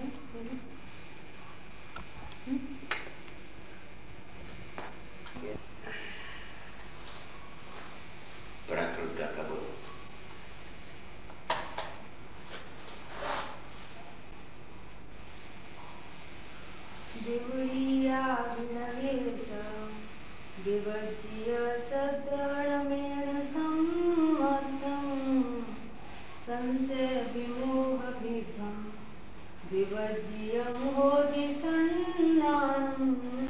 પ્રાકૃત ગાતા બોલો. દેવળિયા વિનવેશ વિવજ્ય સદળમેણ સંમતં સંશય વિમોહ વિભ્રમ વિવજ્ય મોહી સન્નાણં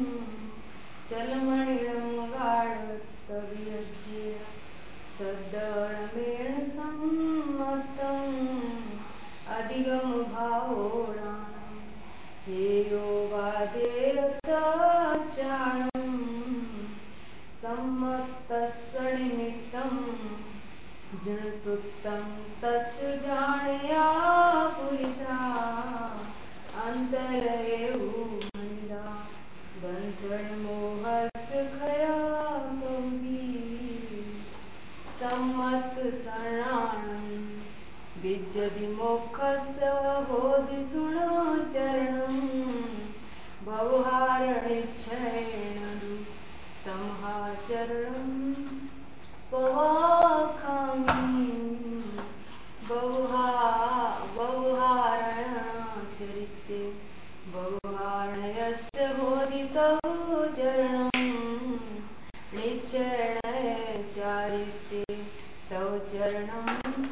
ચલમણિણં ગાઢતવ્યજ્ય સદળમેણ સંમતં અધિગમ ભાવોણાં હેયો વાદેરતચાણં सम्मतस्य निमित्तं जृणसुप्तं तस्य जाणया पुरिता अन्तरेवुमनिदा दंसणमोहस्य खया कवि सम्मत शरणाणं विद्यति मोक्षस्य होदिसुणचरणं भवहारणिच्छेण तमहाचरणं पवाखामि बहुहारणचरिते बहुहारणयस्य होदितौ चरणं निश्चयचारिते तव चरणं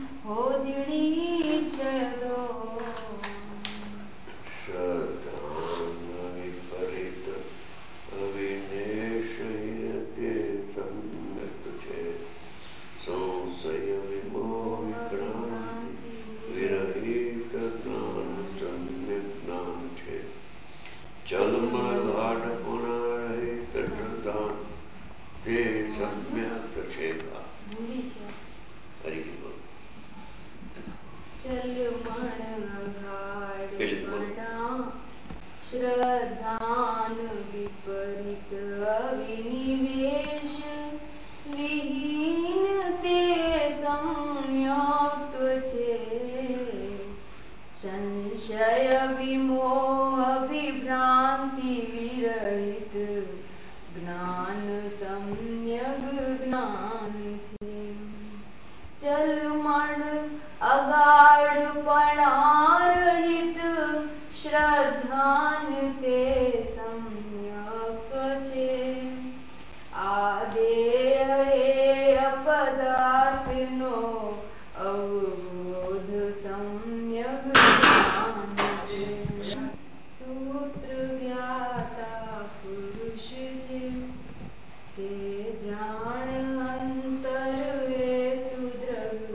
होदिनीचयदो સંશય વિમોહ વિક્રાંતિ વિરહિત જ્ઞાન સમ્યક જ્ઞાન છે. ચલમણ ગાઢ પુનરહિત શ્રદ્ધાન તે સમ્યક છે. હરી બોલ. ચલમણ ગાઢ શ્રદ્ધાન વિપરીત અવિનિવેશ વિહીન તે સંયુક્ત છે. સંશય વિમોહ વિભ્રાંતિ વિરહિત જ્ઞાન સમ્યક જ્ઞાન છે. ચલમણ અગાઢપણારહિત શ્રદ્ધાન તે સંયુક્ત છે. આદેય પદાર્થનો અવબોધ સમ્યક જ્ઞાન છે. સૂત્ર જ્ઞાતા પુરુષ જે તે જાણ અંતરહેતુ દ્રગ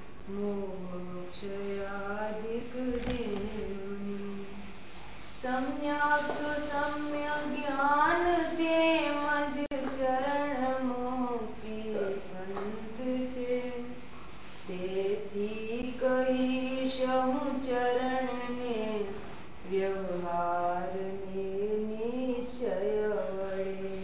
મોક્ષયાધિક જેમની સમ્યક સમ્યક જ્ઞાન તેમજ ચરણમુક્તિ પંથ છે. તેથી કહીશહું ચરણને વ્યવહારને નિશ્ચય વડે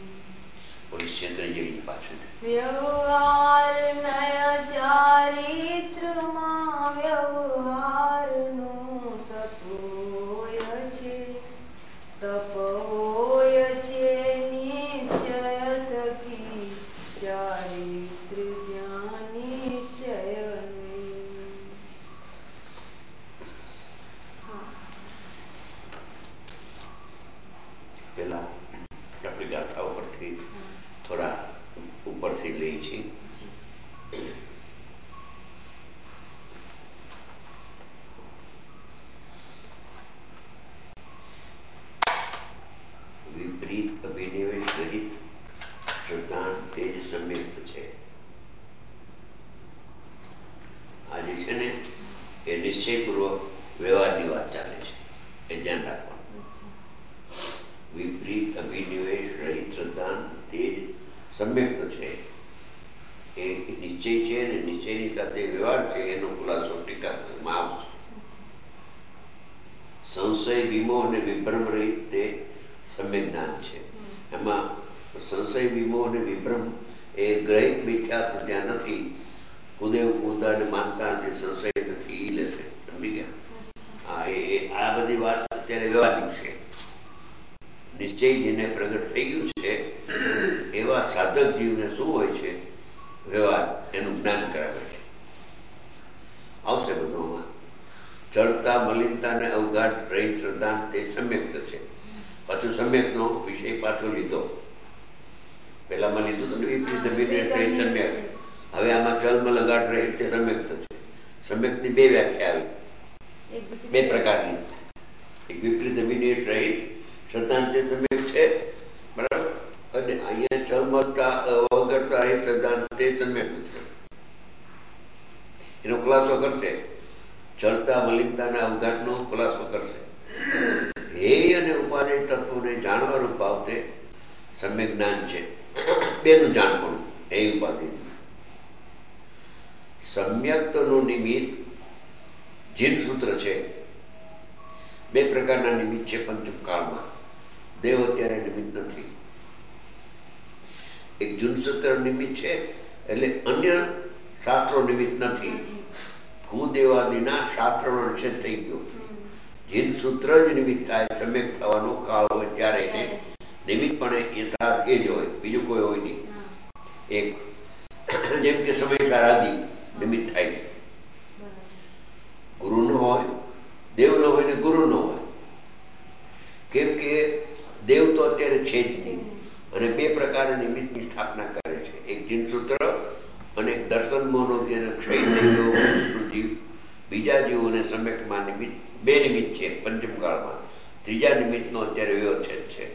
વ્યવહાર નય ચારિત્રમાં વ્યવહારનો તપોય છે. તપોય છે નિશ્ચય થકી ચારિત્ર જ્યાં નિશ્ચય નહીં. પેલા આપણી ગાથા ઉપરથી થોડા ઉપરથી લઈ છે. વિપરીત અભિનિવેશ રહિત શ્રદ્ધાન તેજ સંયુક્ત છે. આ જે છે ને એ નિશ્ચયપૂર્વક વ્યવહારની વાત ચાલે છે, એ ધ્યાન રાખવાનું. વિપરીત અભિનિવેશ રહિત શ્રદ્ધાન તેજ સંયુક્ત છે. એ નિશ્ચય છે ને નિશ્ચયની સાથે વ્યવહાર છે એનો ખુલાસો ટીકામાં આવશે. સંશય વિમોહ અને વિભ્રમ રહિત તે સમ્યક જ્ઞાન છે. એમાં સંશય વિમોહ અને વિભ્રમ એ ગ્રહિત મિથ્યાત્વ ત્યાં નથી. કુદેવ કુદાને માનતા નથી, સંશય નથી, એ લેશે. સમજી ગયા? હા, એ આ બધી વાત અત્યારે વ્યવહારિક છે. નિશ્ચય જેને પ્રગટ થઈ ગયું છે એવા સાધક જીવને શું હોય છે? વ્યવહાર, એનું જ્ઞાન કરાવે છે. આવશે બધુંમાં. જડતા, મલિનતા અને અવઘાટ રહિત શ્રદ્ધા તે સમ્યક્ત છે. પાછું સમ્યકનો વિષય પાછો લીધો. પહેલામાં લીધું હતું ને વિપરીત અભિનિવેશ રહિત સમ્યક. હવે આમાં ચલમલ અગાટ રહિત તે સમ્યક્ત છે. સમ્યકની બે વ્યાખ્યા આવી, બે પ્રકારની. એક વિપરીત અભિનિવેશ રહિત શ્રદ્ધાંત તે સમ્યક છે, બરાબર, અને અહીંયા ચલમલતા અવગતતા રહિત શ્રદ્ધાંત તે સમ્યક છે. એનો ખુલાસો કરશે. ચલતા, મલિનતા અને અવઘાટનો ખુલાસો કરશે. ધ્યેય અને ઉપાધિ તત્વોને જાણવાનું ભાવતે સમ્યક જ્ઞાન છે. બેનું જાણવાનું, ધ્યેય ઉપાધિ. સમ્યક્તનું નિમિત્ત જીન સૂત્ર છે. બે પ્રકારના નિમિત્ત છે પંચમ કાળમાં. દેવ અત્યારે નિમિત્ત નથી. એક જૂનસૂત્ર નિમિત્ત છે, એટલે અન્ય શાસ્ત્રો નિમિત્ત નથી. કુદેવાદિના શાસ્ત્રનો નિષેધ થઈ ગયો. જીન સૂત્ર જ નિમિત્ત થાય. સમ્યક થવાનો કાળ હોય ત્યારે એને નિમિત્તપણે યથાર્થ એ જ હોય, બીજું કોઈ હોય નહીં. એક જેમ કે સમય આદિ નિમિત્ત થાય છે. ગુરુ ન હોય, દેવ ન હોય ને ગુરુ ન હોય. કેમ કે દેવ તો અત્યારે છે જ નહીં. અને બે પ્રકારના નિમિત્તની સ્થાપના કરે છે. એક જીન સૂત્ર અને એક દર્શન મોહનો જેને ક્ષય થઈ ગયો જીવ. બીજા જીવોને સમ્યકમાં નિમિત્ત, બે નિમિત્ત છે પંચમ કાળમાં. ત્રીજા નિમિત્તનો અત્યારે વ્યવચ્છેદ છે.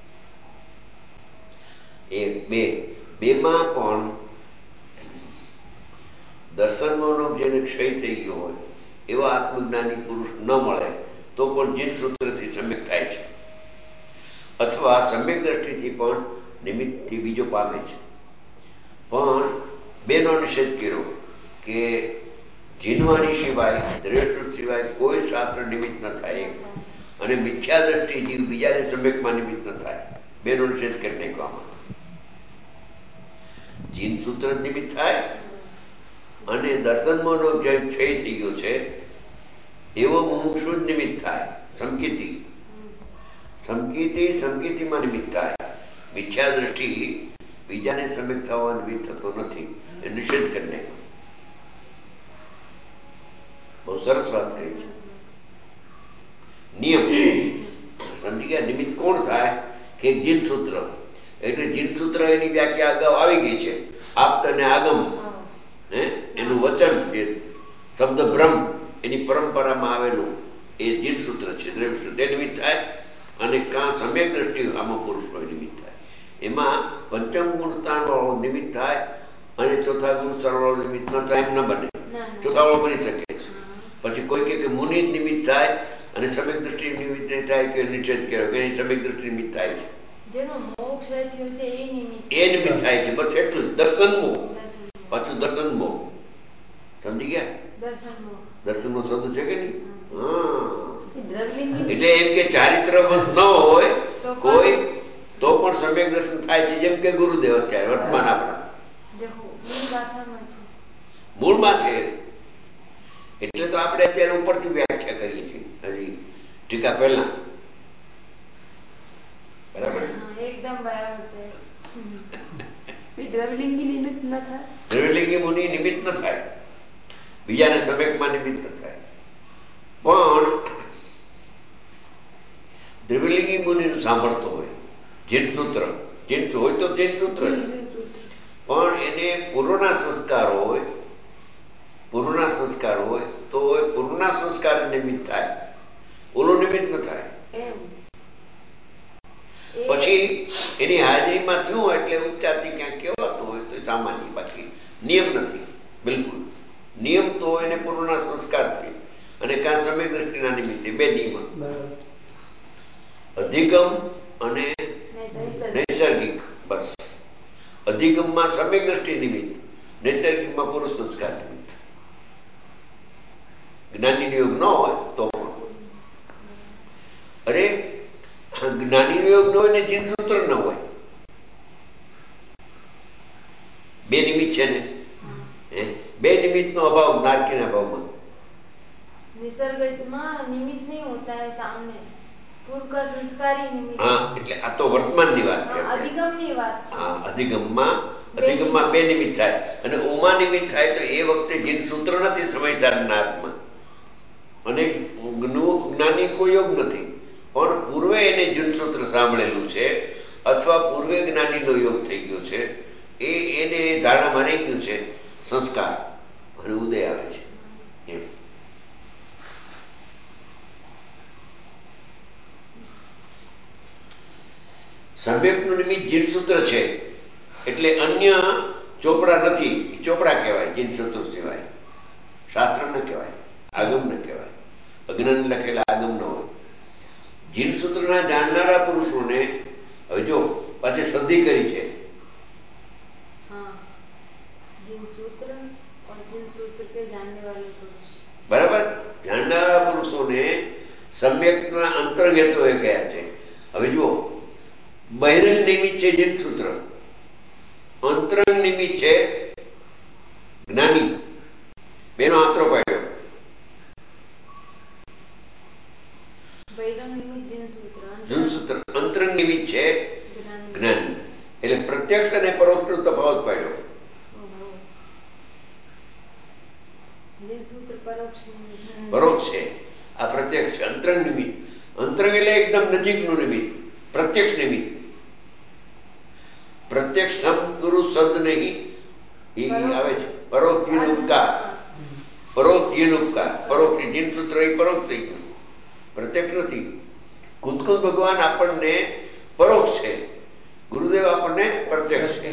એક બેમાં પણ દર્શન મોહનો જેને ક્ષય થઈ ગયો હોય એવા આત્મજ્ઞાની પુરુષ ન મળે તો પણ જીન સૂત્રથી સમ્યક થાય છે. અથવા સમ્યક દ્રષ્ટિથી પણ નિમિત્તથી બીજો પામે છે. પણ બેનો નિષેધ કર્યો કે જીનવાણી સિવાય, દ્રષ્ટ સિવાય કોઈ શાસ્ત્ર નિમિત્ત ન થાય. અને મિથ્યા દ્રષ્ટિ જીવ બીજાને સમ્યકમાં નિમિત્ત ન થાય. બેનો નિષેધ કરી નાખવામાં. જીન સૂત્ર નિમિત્ત થાય અને દર્શનમાંનો જે ક્ષય થઈ ગયો છે એવો મુમુક્ષુ જ નિમિત્ત થાય. સમકીર્તિમાં નિમિત્ત થાય. મિથ્યા દ્રષ્ટિ બીજાને સમ્યક થવા નિમિત્ત થતો નથી. એ નિષેધ કરી નાખ્યો. બહુ સરસ વાત કરી છે. નિયમ સમજી ગયા. નિમિત્ત કોણ થાય કે જીન સૂત્ર. એટલે જીન સૂત્ર એની વ્યાખ્યા અગાઉ આવી ગઈ છે. આપ્ત અને આગમ, એનું વચન, જે શબ્દ બ્રહ્મ એની પરંપરામાં આવેલું એ જીન સૂત્ર છે. દ્રવ્ય તે નિમિત્ત થાય. અને કાં સમ્યક દ્રષ્ટિ આમાં પુરુષનો નિમિત્ત થાય. એમાં પંચમ ગુણ સ્થાન વાળો નિમિત્ત થાય અને ચોથા ગુણ સ્થાન વાળો નિમિત્ત ન થાય, એમ ન બને. ચોથા વાળો બની શકે છે. પછી કોઈ કે મુનિ નિમિત્ત થાય અને સમ્યક દ્રષ્ટિ નિમિત્ત થાય કે નિષેધ કર્યો કે સમ્યક દ્રષ્ટિ નિમિત્ત થાય છે. જેનો મોક્ષ થયો છે એ નિમિત્ત થાય છે. બસ એટલું જ. દર્શન મોહ. પાછું દર્શન મોહ. સમજી ગયા? દર્શન નો શબ્દ છે કે નહીં? એટલે એમ કે ચારિત્રવંત ન હોય કોઈ તો પણ સમ્યક દર્શન થાય છે. જેમ કે ગુરુદેવ અત્યારે વર્તમાન આપણા મૂળમાં છે. એટલે તો આપણે અત્યારે ઉપરથી વ્યાખ્યા કરીએ છીએ. હજી ટીકા પહેલા. બરાબર. એકદમ બરાબર છે. દ્રવલિંગી નિમિત્ત ન થાય. દ્રવલિંગી મુનિ નિમિત્ત ન થાય. બીજાને સમ્યકમાં નિમિત્ત ન થાય. પણ દ્રવલિંગી મુનિ સાંભળતો હોય જીન સૂત્ર, જીન હોય તો જીન સૂત્ર જ. પણ એને પૂર્વના સંસ્કાર હોય, પૂર્વના સંસ્કાર હોય તો પૂર્વના સંસ્કાર નિમિત્ત થાય. ઓલો નિમિત્ત ન થાય. પછી એની હાજરીમાં થયું એટલે ઉપચારથી ક્યાંક કહેવાતું હોય તો સામાન્ય. બાકી નિયમ નથી બિલકુલ. નિયમ તો એને પૂર્વના સંસ્કારથી અને કાં સમ્યક દ્રષ્ટિના નિમિત્તે. બે નિયમ. અધિગમ અને નૈસર્ગિક. બસ. અધિગમમાં સમ્યક દ્રષ્ટિ નિમિત્ત, નૈસર્ગિકમાં પુરુષ સંસ્કાર નિમિત્ત. જ્ઞાની યોગ ન હોય તો અરે જ્ઞાની યોગ ન હોય ને જીન સૂત્ર ન હોય. બે નિમિત્ત છે ને. બે નિમિત્તનો અભાવ નારકીના ભાવમાં. निसर्ग में निमित्त नहीं होता है सामने, पूर्व का संस्कारी निमित्त। हाँ, એટલે આ તો વર્તમાનની વાત છે. અધિગમની વાત છે. હા, અધિગમમાં બે નિમિત્ત થાય અને ઓમાં નિમિત્ત થાય તો એ વખતે જીન સૂત્ર નથી સમયચારના હાથમાં અને જ્ઞાની કોઈ યોગ નથી, પણ પૂર્વે એને જીન સૂત્ર સાંભળેલું છે અથવા પૂર્વે જ્ઞાનીનો યોગ થઈ ગયો છે, એને ધારણામાં રહી ગયું છે સંસ્કાર અને ઉદય આવે છે એમ. સમ્યકનું નિમિત્ત જીન સૂત્ર છે એટલે અન્ય ચોપડા નથી, ચોપડા કહેવાય જીન સૂત્ર સિવાય, શાસ્ત્ર ન કહેવાય, આગમ ન કહેવાય, અજ્ઞાન લખેલા આગમ ન હોય. જીન સૂત્રના જાણનારા પુરુષોને હવે જો પાછી સંધિ કરી છે. બરાબર, જાણનારા પુરુષોને સમ્યકના અંતરંગ હેતુએ કયા છે. હવે જુઓ, બહિરંગ નિમિત્ત છે જીન સૂત્ર, અંતરંગ નિમિત્ત છે જ્ઞાની. બેનો આંતરો પાડ્યો. જીન સૂત્ર અંતરંગ નિમિત્ત છે જ્ઞાની, એટલે પ્રત્યક્ષ અને પરોક્ષનો તફાવત પાડ્યો. પરોક્ષ છે, આ પ્રત્યક્ષ છે. અંતરંગ નિમિત્ત, અંતરંગ એટલે એકદમ નજીકનું નિમિત્ત, પ્રત્યક્ષ નિમિત્ત. પ્રત્યક્ષ સમ ગુરુ સદ નહીં એ આવે છે. પરોક્ષ જીન ઉપકાર, પરોક્ષ જીન ઉપકાર, પરોક્ષ જીન સૂત્ર એ પરોક્ષ થઈ ગયું, પ્રત્યક્ષ નથી. કુંતકુંત ભગવાન આપણને પરોક્ષ છે, ગુરુદેવ આપણને પ્રત્યક્ષ છે.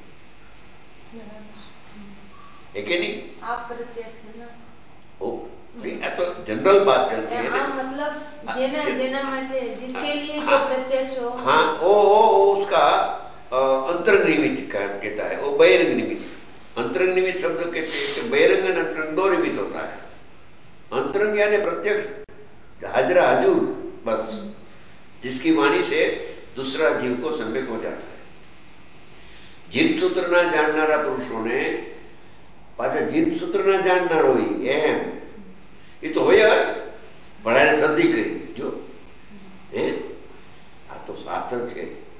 એ કે नहीं आप प्रत्यक्ष है ना, ओ नहीं, तो जनरल बात चलती है ना, मतलब जेना जेना माटे जिसके लिए जो प्रत्यक्ष हो, हाँ वो उसका अंतरंग निमित्त कहता है, वो बहिरंग निमित्त. अंतरंग निमित्त शब्द कहते हैं कि बहिरंग और अंतरंग दो निमित्त होता है. अंतरंग यानी प्रत्यक्ष हाजरा हजूर, बस जिसकी वाणी से दूसरा जीव को सम्यक हो जाता है. जीन सूत्रना जाननारा पुरुषों ने पाछा जीन सूत्रना जाननार होय एम એ તો હોય. હવે ભણાને સંધિ કરી જો આ તો શાસ્ત્ર છે.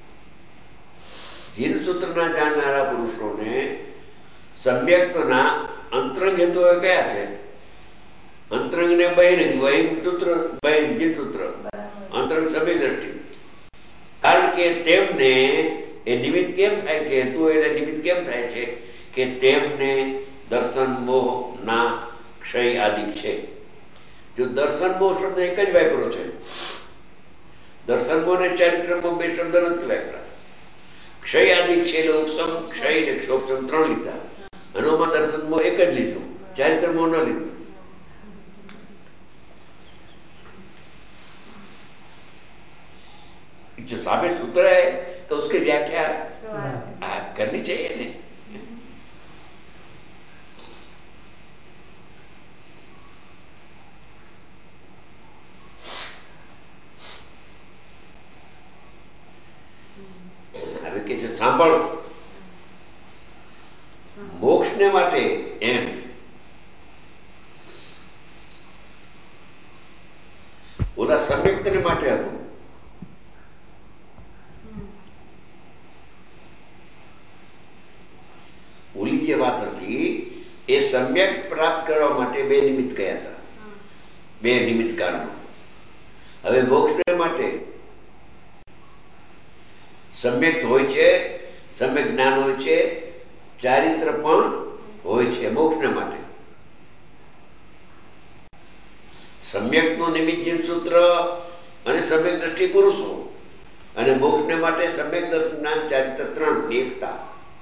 જીન સૂત્રના જાણનારા પુરુષોને સમ્યક્તના અંતરંગ હેતુઓ કયા છે? અંતરંગ ને બહિરંગ, બહિરંગ સૂત્ર, બહિરંગ જીન સૂત્ર, અંતરંગ સમ્યક દ્રષ્ટિ. કારણ કે તેમને એ નિમિત્ત કેમ થાય છે, હેતુ એને નિમિત્ત કેમ થાય છે કે તેમને દર્શન મોહ ના ક્ષય આદિ છે. જો દર્શન મોહ શબ્દ એક જ વાપરો છે, દર્શન મોહ ને ચારિત્રમાં બે શબ્દ નથી વાપરા. ક્ષય આદિ છે એટલે ઉપસમ ક્ષય ને ક્ષોપસમ ત્રણ લીધા, અનોમાં દર્શન મોહ એક જ લીધું, ચારિત્ર મોહ ન લીધું. जो साबित सूत्र है तो उसकी व्याख्या करनी चाहिए ने. હવે કે છે સાંભળો, મોક્ષને માટે એમ ઓલા સમ્યક્તને માટે હતું. ઓલી જે વાત હતી એ સમ્યક પ્રાપ્ત કરવા માટે બે નિમિત્ત કયા હતા, બે નિમિત્ત કારણો. હવે મોક્ષને માટે સમ્યક હોય છે, સમ્યક જ્ઞાન હોય છે, ચારિત્ર પણ હોય છે મોક્ષને માટે. સમ્યકનું નિમિત્ત જીન સૂત્ર અને સમ્યક દ્રષ્ટિ પુરુષો, અને મોક્ષને માટે સમ્યક દર્શન જ્ઞાન ચારિત્ર ત્રણ એકતા.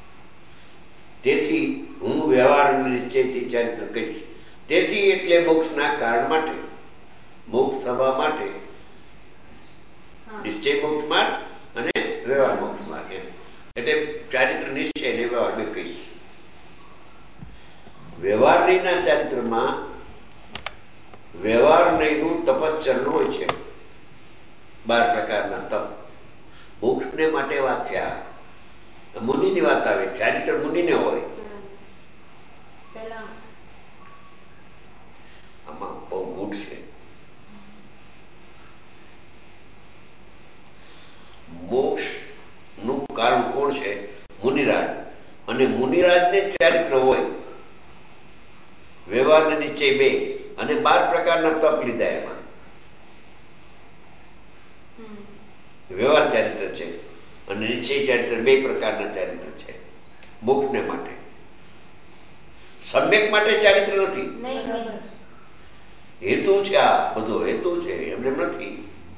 તેથી હું વ્યવહાર નિશ્ચયથી ચારિત્ર કહીશ. તેથી એટલે મોક્ષના કારણ માટે, મોક્ષ થવા માટે નિશ્ચય મોક્ષ માર્ગ અને વ્યવહાર મોક્ષ માર્ગ, એટલે ચારિત્ર નિશ્ચય અને વ્યવહાર બે કહીશ. વ્યવહાર નહીંના ચારિત્રમાં વ્યવહાર નહીંનું તપશ્ચરણ હોય છે, 12 પ્રકારના તપ. મોક્ષને માટે વાત છે આ, મુનિની વાત આવે. ચારિત્ર મુનિને હોય. આમાં બહુ ગૂઢ કોણ છે? મુનિરાજ. અને મુનિરાજને ચારિત્ર હોય, વ્યવહાર ને નિશ્ચય બે, અને 12 પ્રકારના તપ લીધા એમાં. વ્યવહાર ચારિત્ર છે અને નિશ્ચય ચારિત્ર 2 પ્રકારના ચારિત્ર છે મોક્ષને માટે. સમ્યક માટે ચારિત્ર નથી. હેતુ છે, આ બધો હેતુ છે, એમને નથી.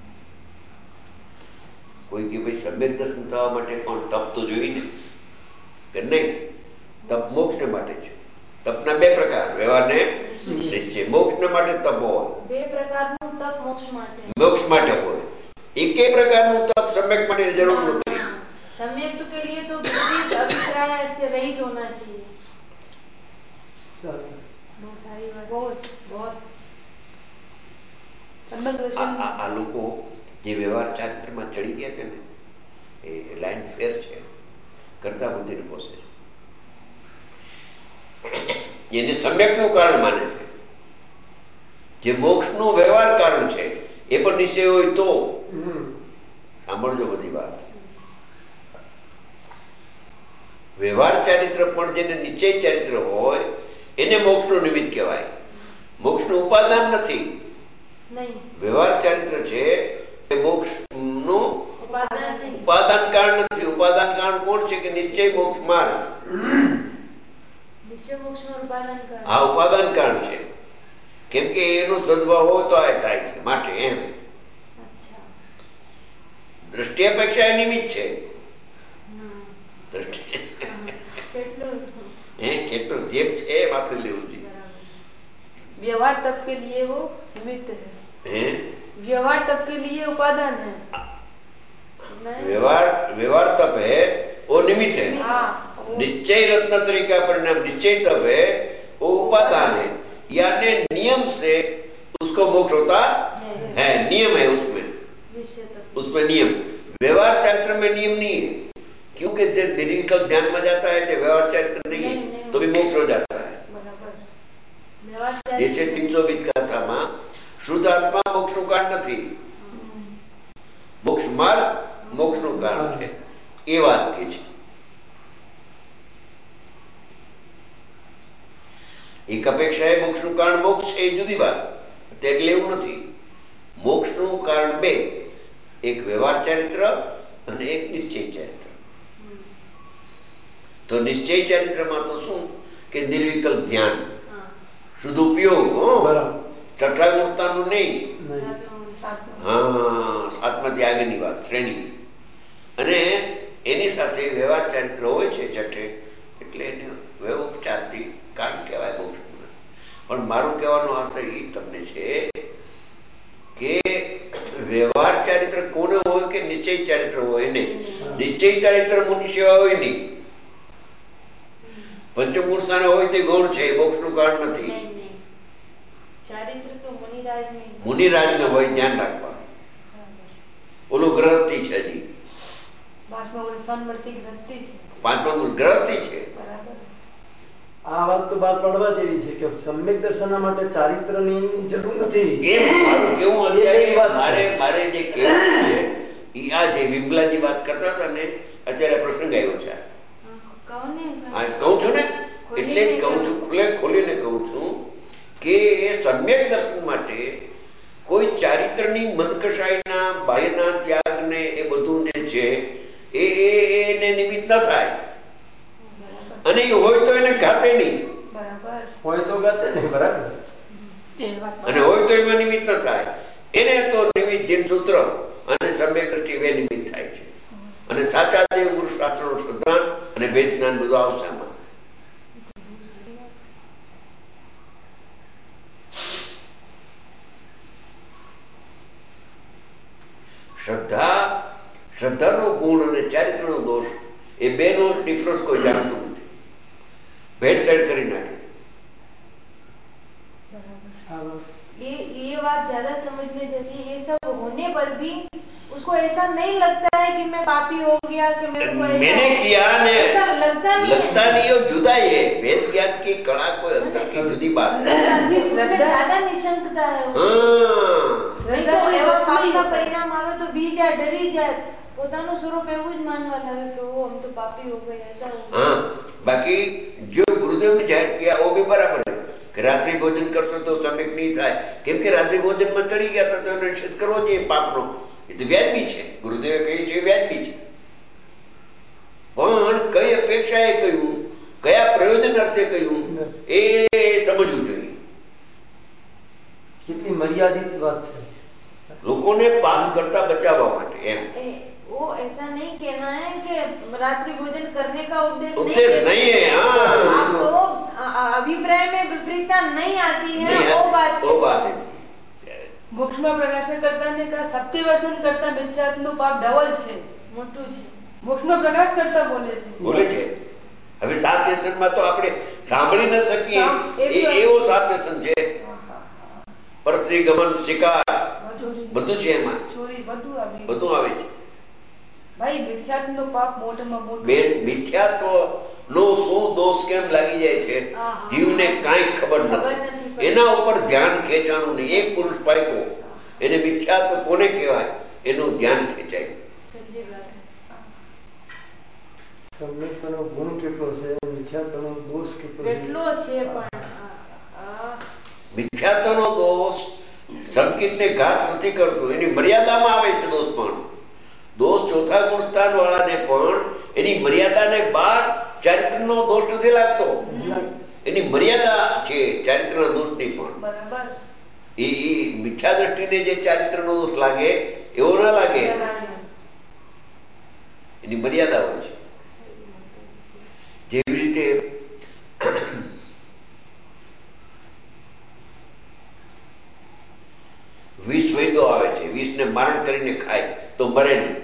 કોઈ કે ભાઈ સમ્યક દર્શન થવા માટે પણ તપ તો જોઈને કે નહીં? તપ મોક્ષને માટે છે. તપના 2 પ્રકાર, વ્યવહાર ને નિશ્ચય. મોક્ષને માટે તપ હોય, 2 પ્રકારનું તપ મોક્ષ માટે હોય. એકે પ્રકારનું તપ સમ્યક માટે જરૂર નથી. सम्यक के लिए तो विपरीत अभिप्राय से रहित होना चाहिए. बहुत सारी बात, बहुत આ લોકો જે વ્યવહાર ચારિત્રમાં ચડી ગયા છે ને, એ લાઈન ફેર છે, કરતા બુદ્ધિને પોસે છે. એને સમ્યકનું કારણ માને છે. જે મોક્ષનું વ્યવહાર કારણ છે એ પણ નિશ્ચય હોય તો. સાંભળજો બધી વાત. વ્યવહાર ચારિત્ર પણ જેને નિશ્ચય ચારિત્ર હોય એને મોક્ષનું નિમિત્ત કહેવાય. મોક્ષનું ઉપાદાન નથી. વ્યવહાર ચારિત્ર છે એ મોક્ષનું ઉપાદાન કારણ નથી. ઉપાદાન કારણ કોણ છે? કે નિશ્ચય મોક્ષ માર્ગ. હા, ઉપાદાન કારણ છે. કેમ કે એનો સદભાવ હોય તો આ થાય છે, માટે એમ. દ્રષ્ટિ અપેક્ષા એ નિમિત્ત છે. કેટલું જેમ છે એમ આપણે લેવું જોઈએ. व्यवहार तप के लिए वो निमित्त है. व्यवहार तप के लिए उपादान है. व्यवहार तप है वो निमित्त है. निश्चय रत्न तरीका परिणाम निश्चय तप है वो उपादान है. यानी नियम से उसको मोक्ष होता है. नियम है उसमें नियम. व्यवहार चारित्र में नियम नहीं है, क्योंकि निर्विकल्प ध्यान में जाता है तो व्यवहार चारित्र नहीं है, तो भी मोक्ष हो जाता है. जैसे 320 गाथाમાં શુદ્ધ આત્મા મોક્ષનું કારણ નથી, મોક્ષ માર્ગ મોક્ષનું કારણ છે, એ વાત કે છે. એક અપેક્ષાએ મોક્ષનું કારણ મોક્ષ છે એ જુદી વાત, અત્યારે લેવું નથી. મોક્ષનું કારણ 2, એક વ્યવહાર ચારિત્ર અને એક નિશ્ચય ચારિત્ર. તો નિશ્ચય ચારિત્રમાં તો શું કે નિર્વિકલ્પ ધ્યાન, શુદ્ધ ઉપયોગ, ચઠ્ઠા ગુપ્તાનું નહીં. હા, 7મા ત્યાગની વાત, શ્રેણી. અને એની સાથે વ્યવહાર ચારિત્ર હોય છે ચઠ્ઠે, એટલે એને વ્યવોપચારથી કારણ કહેવાય મોક્ષ. પણ મારું કહેવાનો અર્થ એ તમને છે કે વ્યવહાર ચારિત્ર કોને હોય કે નિશ્ચય ચારિત્ર હોય એને. નિશ્ચય ચારિત્ર મનુષ્ય હોય નહીં. પંચમૂળ સ્થાને હોય તે ગૌણ છે, મોક્ષનું કારણ નથી. મુનિરાજને હોય, ધ્યાન રાખવા. ઓલું ગ્રહથી છે, હજી 5મા ગ્રહથી છે. આ વાત તો બાદ પડવા જેવી છે કે સમ્યક દર્શન માટે ચારિત્રની જરૂર નથી. કેમ મારું કેવું મારે જે કહેવું છે એ આ જે વિમલાજી વાત કરતા હતા ને, અત્યારે પ્રસંગ આવ્યો છે. કહું છું ને, એટલે જ કહું છું, ખોલીને કહું છું કે સમ્યક દર્શન માટે કોઈ ચારિત્રની મદકશાઈના બાહ્યના ત્યાગને એ બધું જે છે એને નિમિત્ત ન થાય. અને એ હોય તો એને ઘાતે નહીં. હોય તો ઘાતે નહીં, બરાબર. અને હોય તો એમાં નિમિત્ત ન થાય. એને તો નિમિત્ત જીન સૂત્ર અને સમ્યક દ્રષ્ટિ 2 નિમિત્ત થાય છે. અને સાચા દેવ ગુરુ શાસ્ત્રનો સિદ્ધાંત અને વેદ જ્ઞાન બધું આવશે આમાં. શ્રદ્ધાનો ગુણ અને ચારિત્રનો દોષ એ 2નો ડિફરન્સ કોઈ જાણતું નથી. ભેળસેળ કરી નાખે. ये बात ज्यादा समझने जैसी. ये सब होने पर भी उसको ऐसा नहीं लगता है कि मैं पापी हो गया, कि मेरे को मैंने किया ने लगता नहीं. वो जुदा ही है. वेद ज्ञान की कला कोई अंदर की जुदी बात है. ज्यादा निशंकता है. નહીં તો એવા પાપના પરિણામ આવે તો બી જાય, ડરી જાય, પોતાનું સ્વરૂપ એવું જ માનવા લાગે કે ઓ हम तो पापी हो गए ऐसा हो गया। हाँ, बाकी जो गुरुदेव ने जाहिर किया वो भी बराबर है कि रात्रि भोजन करशो तो सम्यक नहीं થાય, કેમ કે રાત્રિ ભોજનમાં ચડી ગયા હતા તો એનો નિષેધ કરવો જોઈએ પાપનો. એ તો વ્યાજબી છે, ગુરુદેવે કહ્યું છે વ્યાજબી છે. પણ કઈ અપેક્ષાએ કહ્યું, કયા પ્રયોજન અર્થે કહ્યું એ સમજવું જોઈએ. कितनी मर्यादित बात है, લોકોને પાપ કરતા બચાવવા માટે એમ. वो ऐसा नहीं कहना है कि रात्रि भोजन करने का उपदेश नहीं है. हाँ, आप तो अभिप्राय में विपरीतता नहीं आती है, वो बात है. મોક્ષમાં પ્રકાશન કરતા ને કા સત્યવસન કરતા મિથ્યાત્વનું પાપ ડબલ છે, મોટું છે. મોક્ષમાં પ્રકાશ કરતા બોલે છે. હવે સાત વ્યસનમાં તો આપણે સાંભળી ન શકીએ એવો સાત વ્યસન છે. પરસ્ત્રી ગમન, શિકાર બધું છે એમાં, ચોરી બધું આવે છે. ભાઈ મિથ્યાત્વનું પાપ મોટામાં મોટું. બેન, મિથ્યાત્વ નો શું દોષ કેમ લાગી જાય છે જીવને કાંઈ ખબર નથી. એના ઉપર ધ્યાન ખેંચાણું નહીં. એક પુરુષ પાક્યો એને મિથ્યાત્વ કોને કહેવાય એનું ધ્યાન ખેંચાય. સમ્યક્તનો ગુણ કેટલો છે, મિથ્યાત્વનો દોષ કેટલો છે. પણ મિથ્યાત્વનો દોષ સંકિતને ઘાત નથી કરતો, એની મર્યાદામાં આવે છે દોષ. પણ દોષ ચોથા ગુણ સ્થાન વાળાને પણ એની મર્યાદાને બહાર ચારિત્રનો દોષ નથી લાગતો. એની મર્યાદા છે ચારિત્રના દોષની. પણ બરાબર એ મિથ્યા દ્રષ્ટિને જે ચારિત્રનો દોષ લાગે એવો ના લાગે, એની મર્યાદા હોય છે. જેવી રીતે વિષ વૈદો આવે છે, વિષને મારણ કરીને ખાય તો મરે નહીં,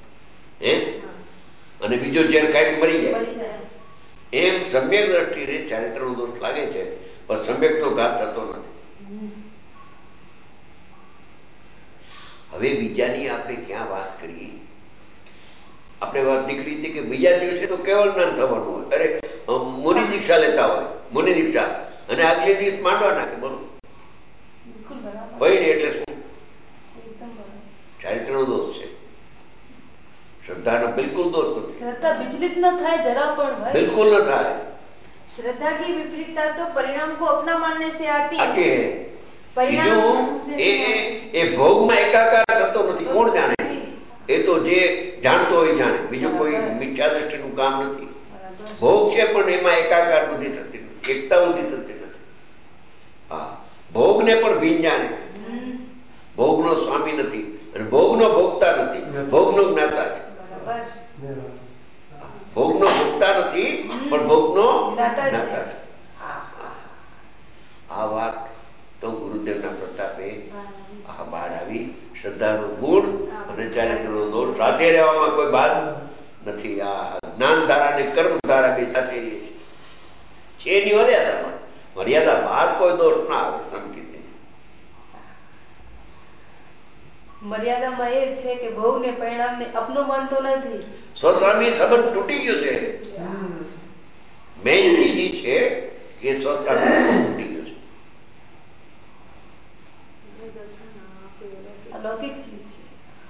અને બીજો ઝેર ખાય તો મરી જાય. એમ સમ્યક દ્રષ્ટિને ચારિત્રનો દોષ લાગે છે, પણ સમ્યકનો ઘાત થતો નથી. હવે બીજાની આપણે ક્યાં વાત કરીએ? આપણે વાત નીકળી હતી કે બીજા દિવસે તો કેવળ જ્ઞાન થવાનું હોય. અરે મુનિ દીક્ષા લેતા હોય, મુનિ દીક્ષા, અને આગલે દિવસ માંડવા નાખે. બોલો ભાઈ એટલે શું? ચારિત્રનો દોષ છે. શ્રદ્ધાનો બિલકુલ દોષ નથી. શ્રદ્ધા વિચલિત ન થાય જરા પણ ભાઈ, बिल्कुल न થાય. श्रद्धा की विपरीतता तो परिणाम को अपना मानने से आती है. બીજું એ ભોગમાં એકાકાર થતો નથી. કોણ જાણે? એ તો જે જાણતો હોય જાણે. બીજું કોઈ મિથ્યા દ્રષ્ટિનું કામ નથી. ભોગ છે પણ એમાં એકાકાર બુદ્ધિ થતી નથી, એકતા બુદ્ધિ થતી નથી. હા, ભોગને પણ ભીન જાણે. ભોગનો સ્વામી નથી અને ભોગનો ભોગતા નથી, ભોગનો જ્ઞાતા છે. ભોગનો ભોગતા નથી પણ ભોગનો જ્ઞાતા છે. આ વાત તો ગુરુદેવના પ્રતાપે આ બહાર આવી. શ્રદ્ધાનો ગુણ અને ચારિત્રનો દોષ સાથે રહેવામાં કોઈ બાદ નથી. આ જ્ઞાન ધારા અને કર્મ ધારા બે સાથે રહે છે એની મર્યાદામાં. મર્યાદા બહાર કોઈ દોષ ના આવે. સંકિતની મર્યાદામાં એ છે કે ભોગને પરિણામને અપનો માનતો નથી. સ્વસ્વામી સંબંધ તૂટી ગયો છે. મેઇન ચીજ છે કે સ્વસ્વામી તૂટી ગયો છે. અલૌકિક ચીજ છે.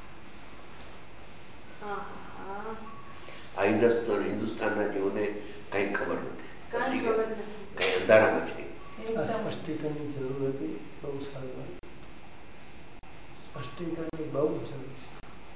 આ હિન્દુસ્તાનના જીવોને કઈ ખબર નથી, કઈ અંધારામાં છે. સ્પષ્ટીકરણની જરૂર હતી. બહુ સારી વાત. સ્પષ્ટીકરણની બહુ જરૂર છે.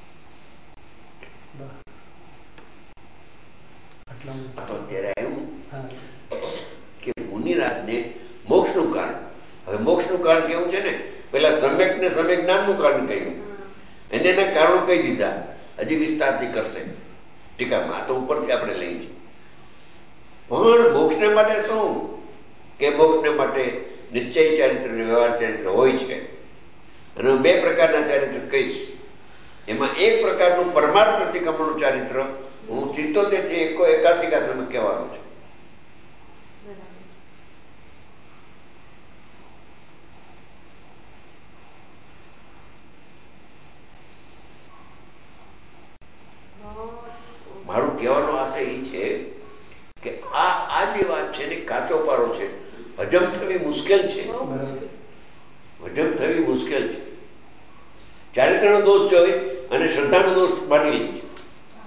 તો અત્યારે આવ્યું કે મુનિરાજને મોક્ષનું કારણ. હવે મોક્ષનું કારણ કેવું છે ને, પેલા સમ્યક ને સમ્યક જ્ઞાનનું કારણ કહ્યું, એને એના કારણો કહી દીધા. હજી વિસ્તારથી કરશે ટીકામાં. આ તો ઉપરથી આપણે લઈએ છીએ. પણ મોક્ષને માટે શું કે મોક્ષને માટે નિશ્ચય ચારિત્ર અને વ્યવહાર ચારિત્ર હોય છે. અને હું બે પ્રકારના ચારિત્ર કહીશ. એમાં એક પ્રકારનું પરમાર્થ પ્રતિક્રમણનું ચારિત્ર હું 77 થી 81 તમે કહેવાનું છે. મારું કહેવાનો આશય એ છે કે આ જે વાત છે ને કાચો પારો છે. હજમ થવી મુશ્કેલ છે, હજમ થવી મુશ્કેલ છે. ચારિત્રનો દોષ જોઈ અને શ્રદ્ધાનો દોષ માની લીધી છે.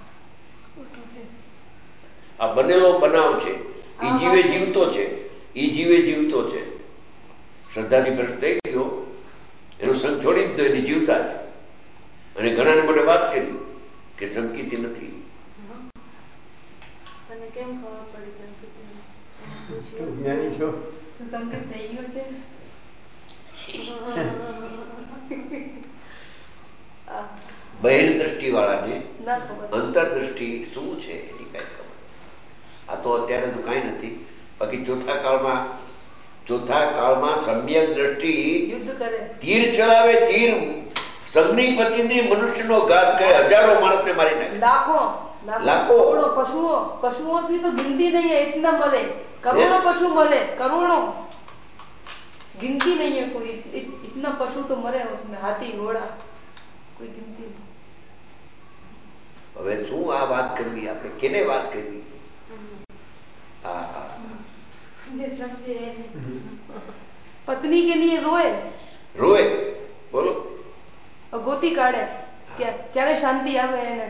આ બનેલો બનાવ છે. એ જીવે જીવતો છે. એ જીવે જીવતો છે. શ્રદ્ધાથી ભ્રષ્ટ થઈ ગયો, એનો સંગ છોડી દીધો, એની જીવતા છે. અને ઘણાને માટે વાત કરી કે સંકિતી નથી. તને કેમ ખબર પડી સંકિતી? તું જ્ઞાની છો. સંકેત થઈ ગયો છે. બહેન દ્રષ્ટિ વાળાને ના ખબર. અંતરદ્રષ્ટિ શું છે એની કઈ ખબર. આ તો અત્યારે તો કઈ નથી. બાકી ચોથા કાળમાં સમ્યક દ્રષ્ટિ યુદ્ધ કરે. તીર ચલાવે. તીર સમની પતિની મનુષ્યનો ઘાત કરે. હજારો માણસને મારી નાખે. લાખો કરોડો પશુઓથી તો गिनती नहीं है, इतना मरे. करोड़ों पशु मरे, करोड़ों, गिनती नहीं है कोई. इतना पशु तो मरे उसमें, हाथी घोड़ा, कोई गिनती नहीं. હવે શું આ વાત કરવી આપણે? કેને વાત કરવી? હા હા पत्नी के लिए रोए, રોય. બોલો. ગોતી કાઢે કે ક્યારે શાંતિ આવે એને.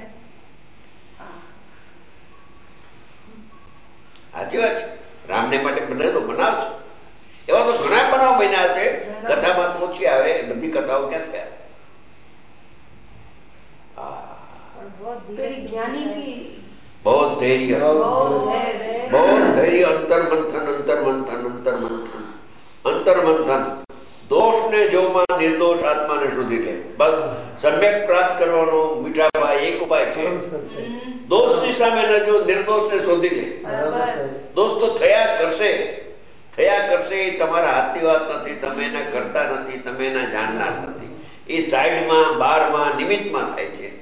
સાચી વાત છે. રામને માટે બનેલો બનાવ છે. એવા તો ઘણા બનાવ બન્યા છે. કથામાં તો ઓછી આવે. બધી કથાઓ ક્યાં થયા? પેલી જ્ઞાની की બહુ ધૈર્ય, बहुत है. બહુ ધૈર્ય. અંતર મંથન, અંતર મંથન, અંતર મંથન, અંતર મંથન. દોષને જોમાં નિર્દોષ આત્માને શોધી લે. બસ સમ્યક પ્રાપ્ત કરવાનો મીઠા ભાઈ એક ઉપાય છે. દોષની સામે ન જો, નિર્દોષને શોધી લે. દોષ તો થયા કરશે. એ તમારા હાથની વાત નથી. તમે એના કરતા નથી, તમે એના જાણનાર નથી. એ સાઈડમાં, બારમાં, નિમિત્તમાં થાય છે.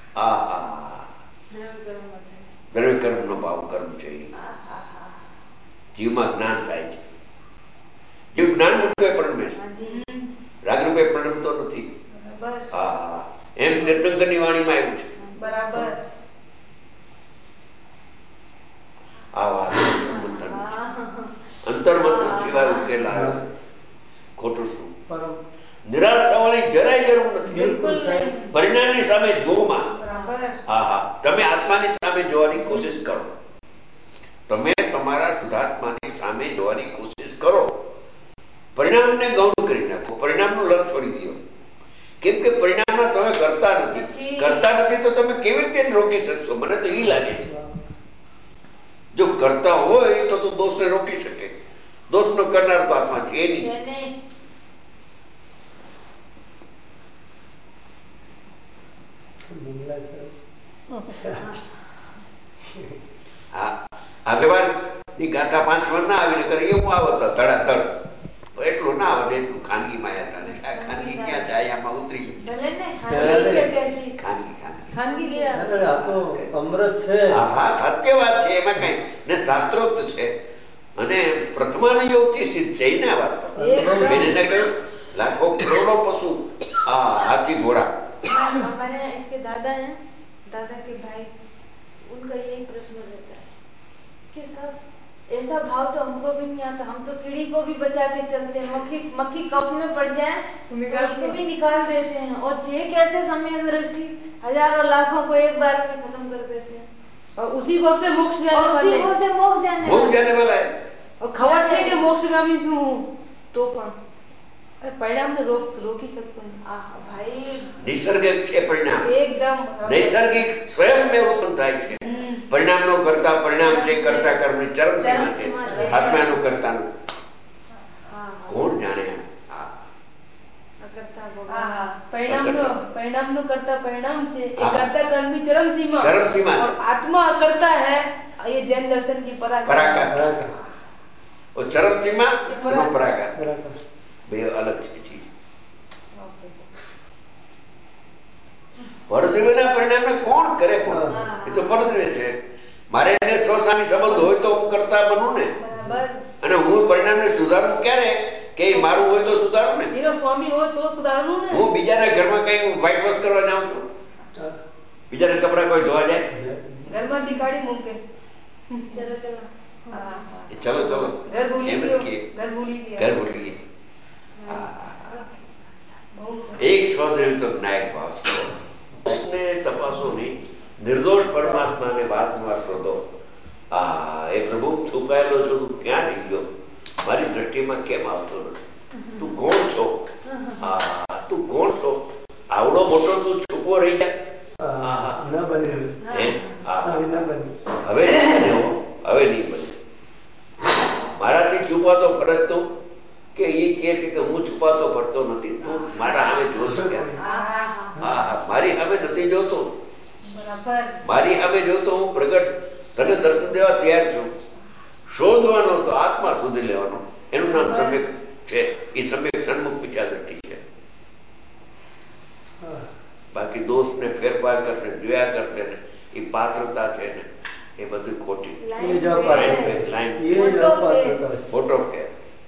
દ્રવ્ય કર્મનો ભાવ કર્મ છે. જીવમાં જ્ઞાન થાય છે. જીવ જ્ઞાન રૂપે પરમે છે, રાગ રૂપે પરણમતો નથી. એમ તીર્થંકરની વાણીમાં આવ્યું છે. બરાબર. આ વાત અંતર મંથન સિવાય ઉકેલ આવ્યો. ખોટું શું? નિરાશ થવાની જરાય જરૂર નથી. બિલકુલ નહીં. પરિણામની સામે જોવામાં. બરાબર. તમે આત્માની સામે જોવાની કોશિશ કરો. તમે તમારા શુદ્ધાત્માની સામે જોવાની કોશિશ કરો. પરિણામને ગૌણ કરી નાખો. પરિણામનું લક્ષ છોડી દો. કેમ કે પરિણામના તમે કરતા નથી તો તમે કેવી રીતે રોકી શકશો? મને તો એ લાગે છે. જો કરતા હોય તો દોષને રોકી શકે. દોષનો કરનાર તો આત્મા છે નહીં. આ વ્યવહારની ગાથા 5 વાર ના આવીને કરે એવું આવત ધડાધડ. એટલું ના આવત. એટલું ખાનગી માં હતા. ખાનગી ક્યાં જાય? આમાં ઉતરી અમૃત છે. હા, સત્ય વાત છે. એમાં કઈ ને શાસ્ત્રોક્ત છે. અને પ્રથમાન યોગથી સિદ્ધ છે ને આ વાત. એને કહ્યું લાખો કરોડો પશુ, હાથી ઘોડા. हमारे इसके दादा हैं, दादा के भाई, उनका यही प्रश्न रहता है कि साहब ऐसा भाव तो हमको भी नहीं आता. हम तो कीड़ी को भी बचा के चलते हैं. मक्खी कफ में पड़ जाए तो उसको भी निकाल देते हैं. और ये कैसे समय दृष्टि हजारों लाखों को एक बार में खत्म कर देते हैं. और उसी को से मोक्ष जाने वाला है. और खबर છે કે મોક્ષગામી છું હું, તો પણ પરિણામને રોકી શકતો નહીં. भाई નિસર્ગિક છે પરિણામ. એકદમ નૈસર્ગિક સ્વયં મેં ઉત્પન્ન થાય છે. પરિણામ નો કરતા પરિણામ છે. કરતા કર્મની ચરમ સીમા છે. આત્માનું કરતા નથી. કોણ જાણે? પરિણામનો કરતા પરિણામ છે. એ કરતા કર્મની ચરમ સીમા. और आत्मा अकर्ता है. ये जैन दर्शन की पराकाष्ठा. और चरम सीमा पराकाष्ठा બે અલગ છે. પરદ્રવ્યના પરિણામને કોણ કરે? એ તો પરદ્રવ્ય છે. મારે એને સ્વસ્વામી સંબંધ હોય તો હું કરતા બનું ને. અને હું પરિણામને સુધારું ક્યારે? કે મારું હોય તો સુધારું ને. એનો સ્વામી હોય તો સુધારું ને. હું બીજાના ઘરમાં કઈ વ્હાઈટ વોશ કરવા જાઉં છું? બીજાના કપડા કોઈ ધોવા જાય? ઘરમાંથી કાઢી મૂકે. ચલો ઘર ભૂલી ગયો. ઘર ભૂલી ગયે. એક સ્વદ્રવ્ય તો જ્ઞાયક ભાવ છે. ને તપાસો નહીં, નિર્દોષ પરમાત્માને વાતમાં શોધો. એ પ્રભુ છુપાયેલો છો, તું ક્યાં રહી ગયો? મારી દ્રષ્ટિમાં કેમ આવતો નથી? તું કોણ છો? તું કોણ છો? આવડો મોટો તું છુપો રહી જાય. ન બને હવે હવે નહીં બને. મારાથી છુપાતો ફરક તો કે એ કહે છે કે હું છુપાતો ફરતો નથી, તું મારા સામે જોશો ક્યાં? મારી સામે નથી જોતો. મારી સામે જોતો હું પ્રગટ તને દર્શન દેવા તૈયાર છું. શોધવાનો તો આત્મા શોધી લેવાનો, એનું નામ સમ્યક છે. એ સમ્યક સન્મુખ વિચાર દ્રષ્ટિ છે. બાકી દોષને ફેરફાર કરશે, જોયા કરશે ને એ પાત્રતા છે ને એ બધું ખોટી. ફોટો ફેર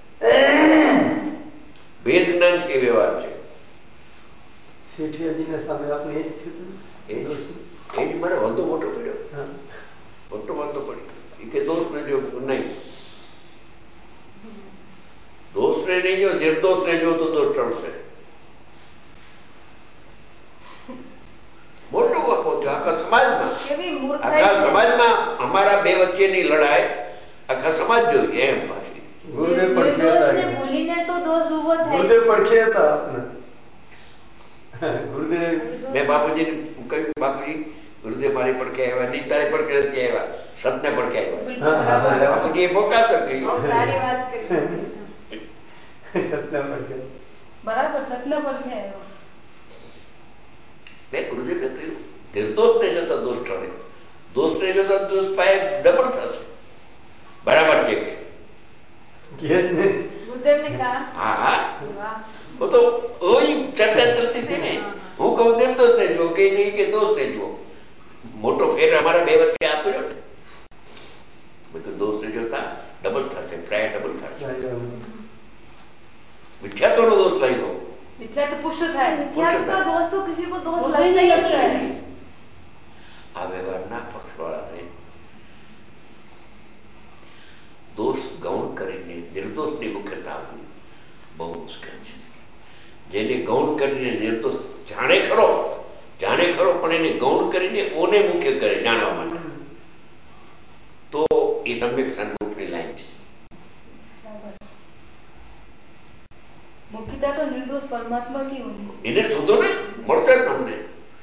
ભેદ જ્ઞાન છે, વ્યવહાર છે. શેઠિયાજીના સામે આપણે એ જ થયું. એ જ મારે વાંધો મોટો પડ્યો, મોટો વાંધો પડી કે દોષને જો નહીં, દોષને નહીં જો, નિર્દોષને જો તો દોષ ટળશે. મોટો વપો થયો આખા સમાજમાં અમારા બે વચ્ચેની લડાઈ આખા સમાજ જોઈ એમ. પાછી ગુરુદેવ પડખે ભૂલીને તો દોષ ઉભો થાય. ગુરુદેવ પડખે હતા આપને. ગુરુદેવ મેં બાપુજીને કહ્યું, બાપુજી ગુરુદેવ મારી પડખે આવ્યા નહીં, તારી પડખે નથી આવ્યા, સતને પડખે આવ્યા. બાપુજી એ મોકાસર કહ્યું. સારી વાત કરી. સતના પડખે બરાબર, સતના પડખે આવ્યો. મેં ગુરુદેવને કહ્યું, નિર્દોષને જતા દોષ ટળે, દોષને જતા દોષ પાય ડબલ થશે. બરાબર છે કે ગુરુદેવને કહા. હા वो तो वही चर्चा चलती थी ने. હું કહું નિર્દોષ ને જો, કે નહીં કે દોષ ને જો. મોટો ફેર અમારા બે વચ્ચે આપ્યો ને. બધું દોષ ને જોતા ડબલ થશે, પ્રાય ડબલ થશે. मिथ्यात्व दोष नहीं हो, मिथ्यात्व पुष्ट था। मिथ्यात्व का दोष तो किसी को दोष नहीं लगता है। आ व्यवहाરના પક્ષવાળાને દોષ ગૌણ કરીને નિર્દોષની મુખ્યતા આપવી બહુ મુશ્કેલ છે. જેને ગૌણ કરીને નિર્દોષ જાણે ખરો પણ એને ગૌણ કરીને ઓને મુખ્ય કરે જાણવા માટે, તો એ સમ્યક સન્મુખની લાઈન છે. मुख्यता तो निर्दोष परमात्मा की होनी चाहिए। इन्हें शोधो ने મળશે જ તમને.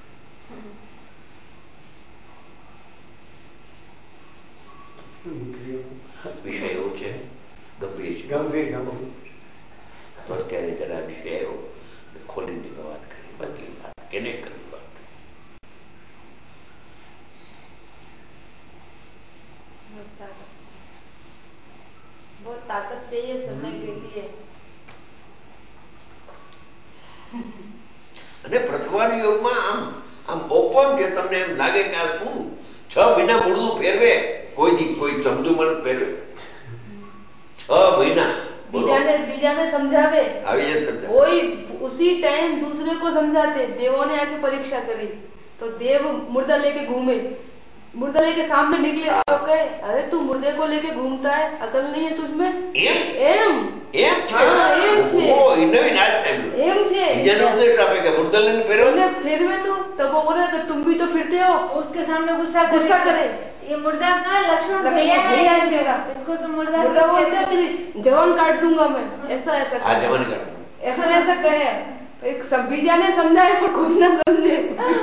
વિષય એવો છે ગંભીર છે, તો અત્યારે જરા વિષય એવો ખોલીને વાત કરી, બાકી કેને કરી વાત. बहुत ताकत चाहिए सुनने के लिए. અને પ્રથમવાર યોગમાં આમ ઓપન છે, તમને એમ લાગે કે આ શું 6 મહિના મૂળનું ફેરવે, કોઈ સમજુ માણસ ફેરવે 6 મહિના बीजाने समझावे, આવી જ સમજાવે. कोई उसी टाइम दूसरे को समझाते. देवों ने आके परीक्षा करी तो देव मुर्दा लेके घूमे, मुर्दा लेके सामने निकले तो कहे अरे तू मुर्दे को लेके घूमता है, अकल नहीं है तुझमें? एम છે. हाँ, एम છે. ઓ નવી નાચ એમ છે. બીજાને ઉપદેશ આપે કે મુર્દા લઈને ફેરવે. फिर में तो तब वो बोला कि तुम भी तो फिरते हो. उसके सामने गुस्सा करे ये मुर्दा कहाँ है? लक्ष्मण भैया भैया है है मेरा. इसको तो मुर्दा मुर्दा बोलते हैं मेरी जवान काट दूंगा मैं, ऐसा આ જવાન કાઢ ऐसा कहे. एक सब बीजा ने समझाए पर खुद ना समझे.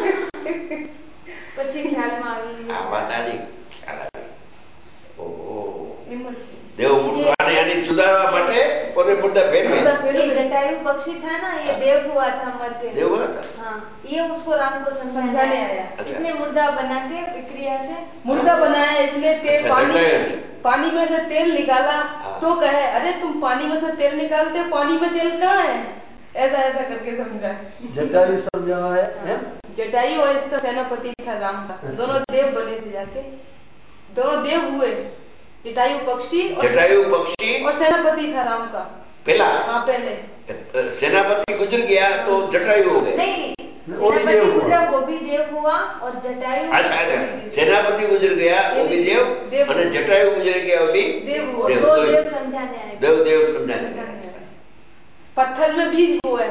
પછી ખ્યાલમાં આવી. આ વાત આની ખ્યાલ આવી. ઓહો, हिम्मत से દેવ મુર્દાને આની સુધારવા માટે પોતે મુર્દા ફેરવે. ये जटायु पक्षी था ना, ये देव हुआ था मर के. દેવ હતા. हाँ, ये उसको राम को समझाने समझाने आया. अच्छा. इसने मुर्दा बना के क्रिया से मुर्दा बनाया, इसलिए तेल अच्छा, जटायु ने। पानी में से तेल निकाला हाँ। तो कहे अरे तुम पानी में से तेल निकालते, पानी में तेल कहाँ है? ऐसा करके समझा. जटायु समझावा है. जटायु और इसका सेनापति था राम का. दोनों देव बने थे, जाके दोनों देव हुए. जटायु पक्षी और सेनापति था राम का. પેલા हाँ पहले સેનાપતિ ગુજર ગયા તો જટાયુ हो गए. नहीं वो भी सेनापति देव हुआ. गुजरा वो भी देव हुआ और जटायु अच्छा સેનાપતિ ગુજર ગયા वो भी देव देव. અને જટાયુ गुजर गया वो भी देव हुआ. देव. दो तो देव समझाने आए. देव समझाने. पत्थर में बीज बोए तो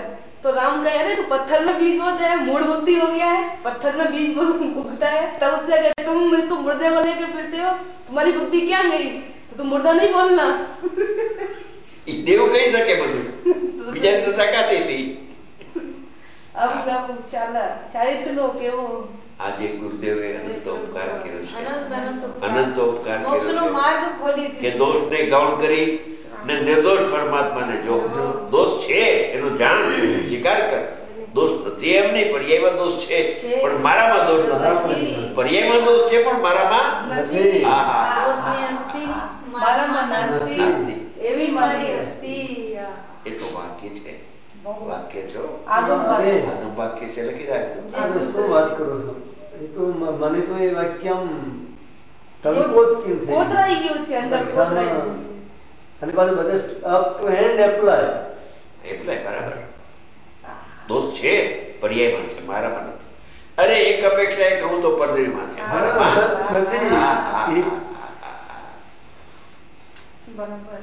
तो राम कह रहे तो पत्थर में बीज बोते हैं, मूड बुद्धि हो गया है, पत्थर में बीज उगता है। तब उससे कहते तुम इसको मुर्दे को लेके फिरते हो, तुम्हारी बुद्धि क्या गई, तो तुम मुर्दा नहीं बोलना। देव कही सके બધું બીજાને તો તાકાત નથી। अब सब ચારિત્ર નો કેવો આજે ગુરુદેવે અનંત ઉપકાર કર્યો છે, અનંત અનંત ઉપકાર મોક્ષનો કર્યો માર્ગ ખોલી છે કે દીધો। દોષને ગૌણ કરી ને નિર્દોષ પરમાત્માને જો દોષ છે એનો જાણ સ્વીકાર કર। દોષ નથી એમ નહીં, પર્યાયમાં દોષ છે પણ મારામાં દોષ નથી। પર્યાયમાં દોષ છે પણ મારામાં નથી। હા હા દોષની અસ્તિ મારામાં નથી નથી। એવી મારી અસ્તિ। એ તો વાક્ય છે, વાક્ય છો આગમ આગમ વાક્ય છે, લખી રાખજો। શું વાત કરો છો? એ તો મને તો એ વાક્ય આમ તલકોત કેમ થઈ કોતરાઈ ગયું છે, અંદર કોતરાઈ ગયું છે। અને પાછું બધે અપ ટુ હેન્ડ એપ્લાય એટલે બરાબર દોષ છે પર્યાયમાં છે, મારામાં નથી। અરે એક અપેક્ષા એ કહું તો પરદેશમાં છે, મારામાં નથી। હા, હા, એ હા, હા, હા। બરાબર।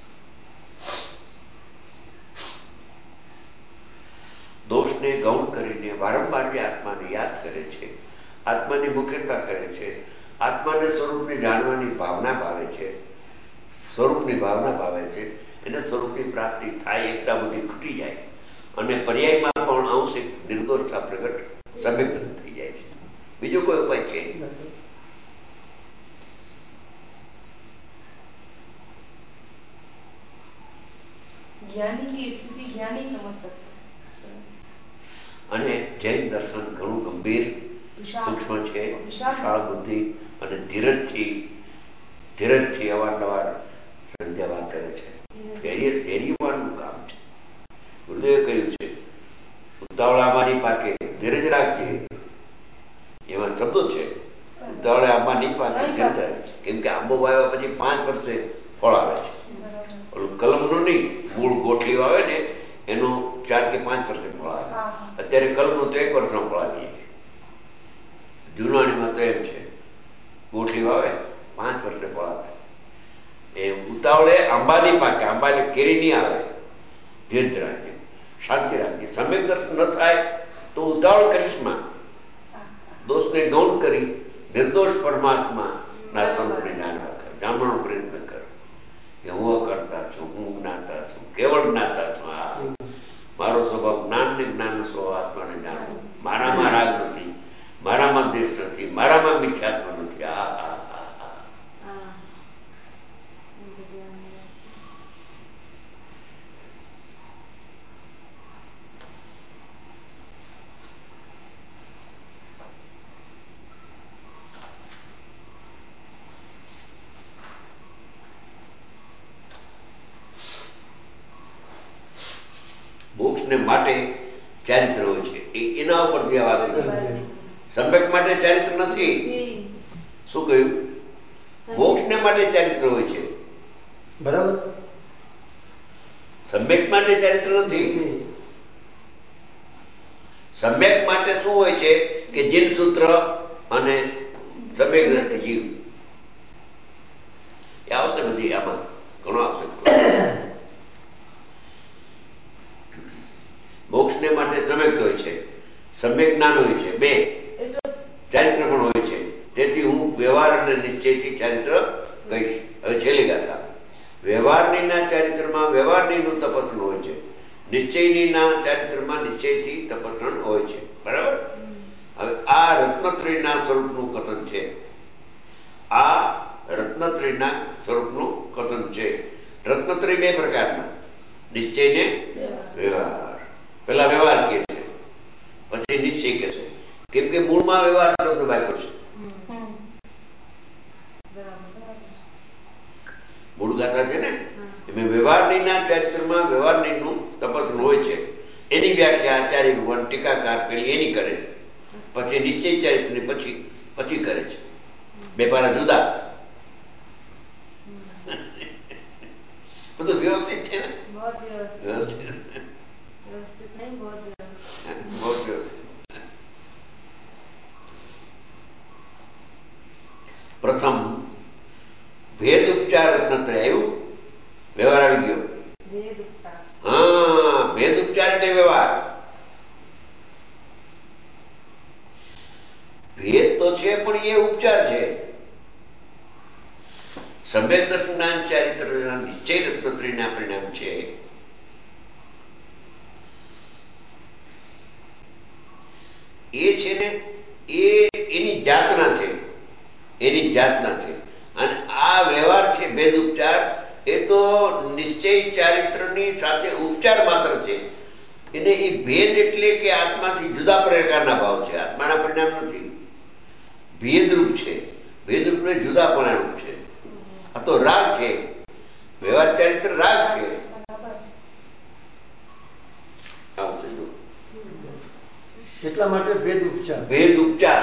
દોષને ગૌણ કરીને વારંવાર જે આત્માને યાદ કરે છે, આત્માની મુખ્યતા કરે છે, આત્માને સ્વરૂપને જાણવાની ભાવના ભાવે છે, સ્વરૂપની ભાવના ભાવે છે, એને સ્વરૂપની પ્રાપ્તિ થાય, એકતા બધી ખૂટી જાય અને પર્યાયમાં પણ અંશિક નિર્દોષતા પ્રગટ સમ્યક થઈ જાય છે। બીજો કોઈ ઉપાય છે? ज्ञानी की स्थिति ज्ञानी समझ सकता है। અને જૈન દર્શન ઘણું ગંભીર સૂક્ષ્મ છે, વિશાળ બુદ્ધિ અને ધીરજથી અવારનવાર સંધ્યાવાદ કરે છે। ધૈર્યવાનનું કામ છે। ગુરુદેવે કહ્યું છે ઉતાવળા આંબા પાકે, ધીરજ રાખજે, એમાં શબ્દો છે। ઉતાવળે આંબા નહીં પાકે, ધીરજ રાખજે, કેમ કે આંબો વાવ્યા પછી 5 વર્ષે ફળ આવે છે। ઓલું કલમનું નહીં, મૂળ ગોઠલી આવે ને એનું 4 કે 5 વર્ષે ફળ આવે। અત્યારે કલમનું તો 1 વર્ષમાં ફળ આવી જાય। જૂનાણીમાં તો એમ છે, ગોઠલી વાવે 5 વર્ષે ફળ આવે। એ ઉતાવળે આંબા નહીં પાકે, આંબા એટલે કેરી નહીં આવે, ધીરજ રાખજે, શાંતિ રાખજે। સમ્યક દર્શન ન થાય તો ઉતાવળ કરીશમાં, દોષને ગૌણ કરી નિર્દોષ પરમાત્માના સ્વરૂપને જાણવા કર, જાણવાનો પ્રયત્ન કર કે હું અકર્તા છું, હું જ્ઞાતા છું, કેવળ જ્ઞાતા છું। આ મારો સ્વભાવ જ્ઞાનને જ્ઞાન સ્વભાવ આત્માને જાણવું। મારામાં રાગ નથી, મારામાં દ્વેષ નથી, મારામાં મિથ્યાત્વ નથી। આ આ આ આ મોક્ષને માટે ચારિત્ર હોય છે, એના ઉપરથી આ વાત કરી। સમ્યક માટે ચારિત્ર નથી। શું કહ્યું? મોક્ષને માટે ચારિત્ર હોય છે, બરાબર। સમ્યક માટે ચારિત્ર નથી। સમ્યક માટે શું હોય છે કે જીન સૂત્ર અને સમ્યક દ્રષ્ટિ જીવ એ આવશે, બધી આમાં ઘણો આવશે। મોક્ષને માટે સમ્યક હોય છે, સમ્યક જ્ઞાન હોય છે, 2 ચારિત્ર પણ હોય છે। તેથી હું વ્યવહાર અને નિશ્ચયથી ચારિત્ર કહીશ। હવે છેલ્લી ગાથા, વ્યવહારનીના ચારિત્રમાં વ્યવહારનીનું તપસ્ણ હોય છે, નિશ્ચયનીના ચારિત્રમાં નિશ્ચયથી તપસ્ણ હોય છે। બરાબર? હવે આ રત્નત્રયના સ્વરૂપનું કથન છે। આ રત્નત્રયના સ્વરૂપનું કથન છે। રત્નત્રય 2 પ્રકારના, નિશ્ચય ને વ્યવહાર। પેલા વ્યવહાર કહે છે, પછી નિશ્ચય કહે છે, કેમ કે મૂળમાં વ્યવહાર શબ્દ વાપર્યો છે। મૂળ ગાથા છે ને એમાં વ્યવહારનીના ચારિત્રમાં વ્યવહારનીનું તપસ્ણ હોય છે, એની વ્યાખ્યા આચાર્ય ભગવાન ટીકાકાર પેલી એની કરે, પછી નિશ્ચય ચારિત્રની પછી કરે છે। 2 પારા જુદા। બધું વ્યવસ્થિત છે ને? बहुत व्यवस्थित नहीं, बहुत વ્યવસ્થિત। પ્રથમ ભેદ ઉપચાર રત્નત્રય આવ્યું, વ્યવહાર આવી ગયો। भेद उपचार। હા, ભેદ ઉપચાર એટલે વ્યવહાર। ભેદ તો છે પણ એ ઉપચાર છે. સમ્યક દર્શન જ્ઞાન ચારિત્ર નિશ્ચય રત્નત્રયના પરિણામ છે. એ છે ને એ એની જાતના છે, એની જાતના છે. અને આ વ્યવહાર છે ભેદ ઉપચાર, એ તો નિશ્ચય ચારિત્રની સાથે ઉપચાર માત્ર છે. એને એ ભેદ એટલે કે આત્માથી જુદા પ્રકારના ભાવ છે, આત્માના પરિણામ નથી. ભેદરૂપ છે, ભેદરૂપ ને જુદાપણારૂપ છે. આ તો રાગ છે, વ્યવહાર ચારિત્ર રાગ છે. એટલા માટે ભેદ ઉપચાર, ભેદ ઉપચાર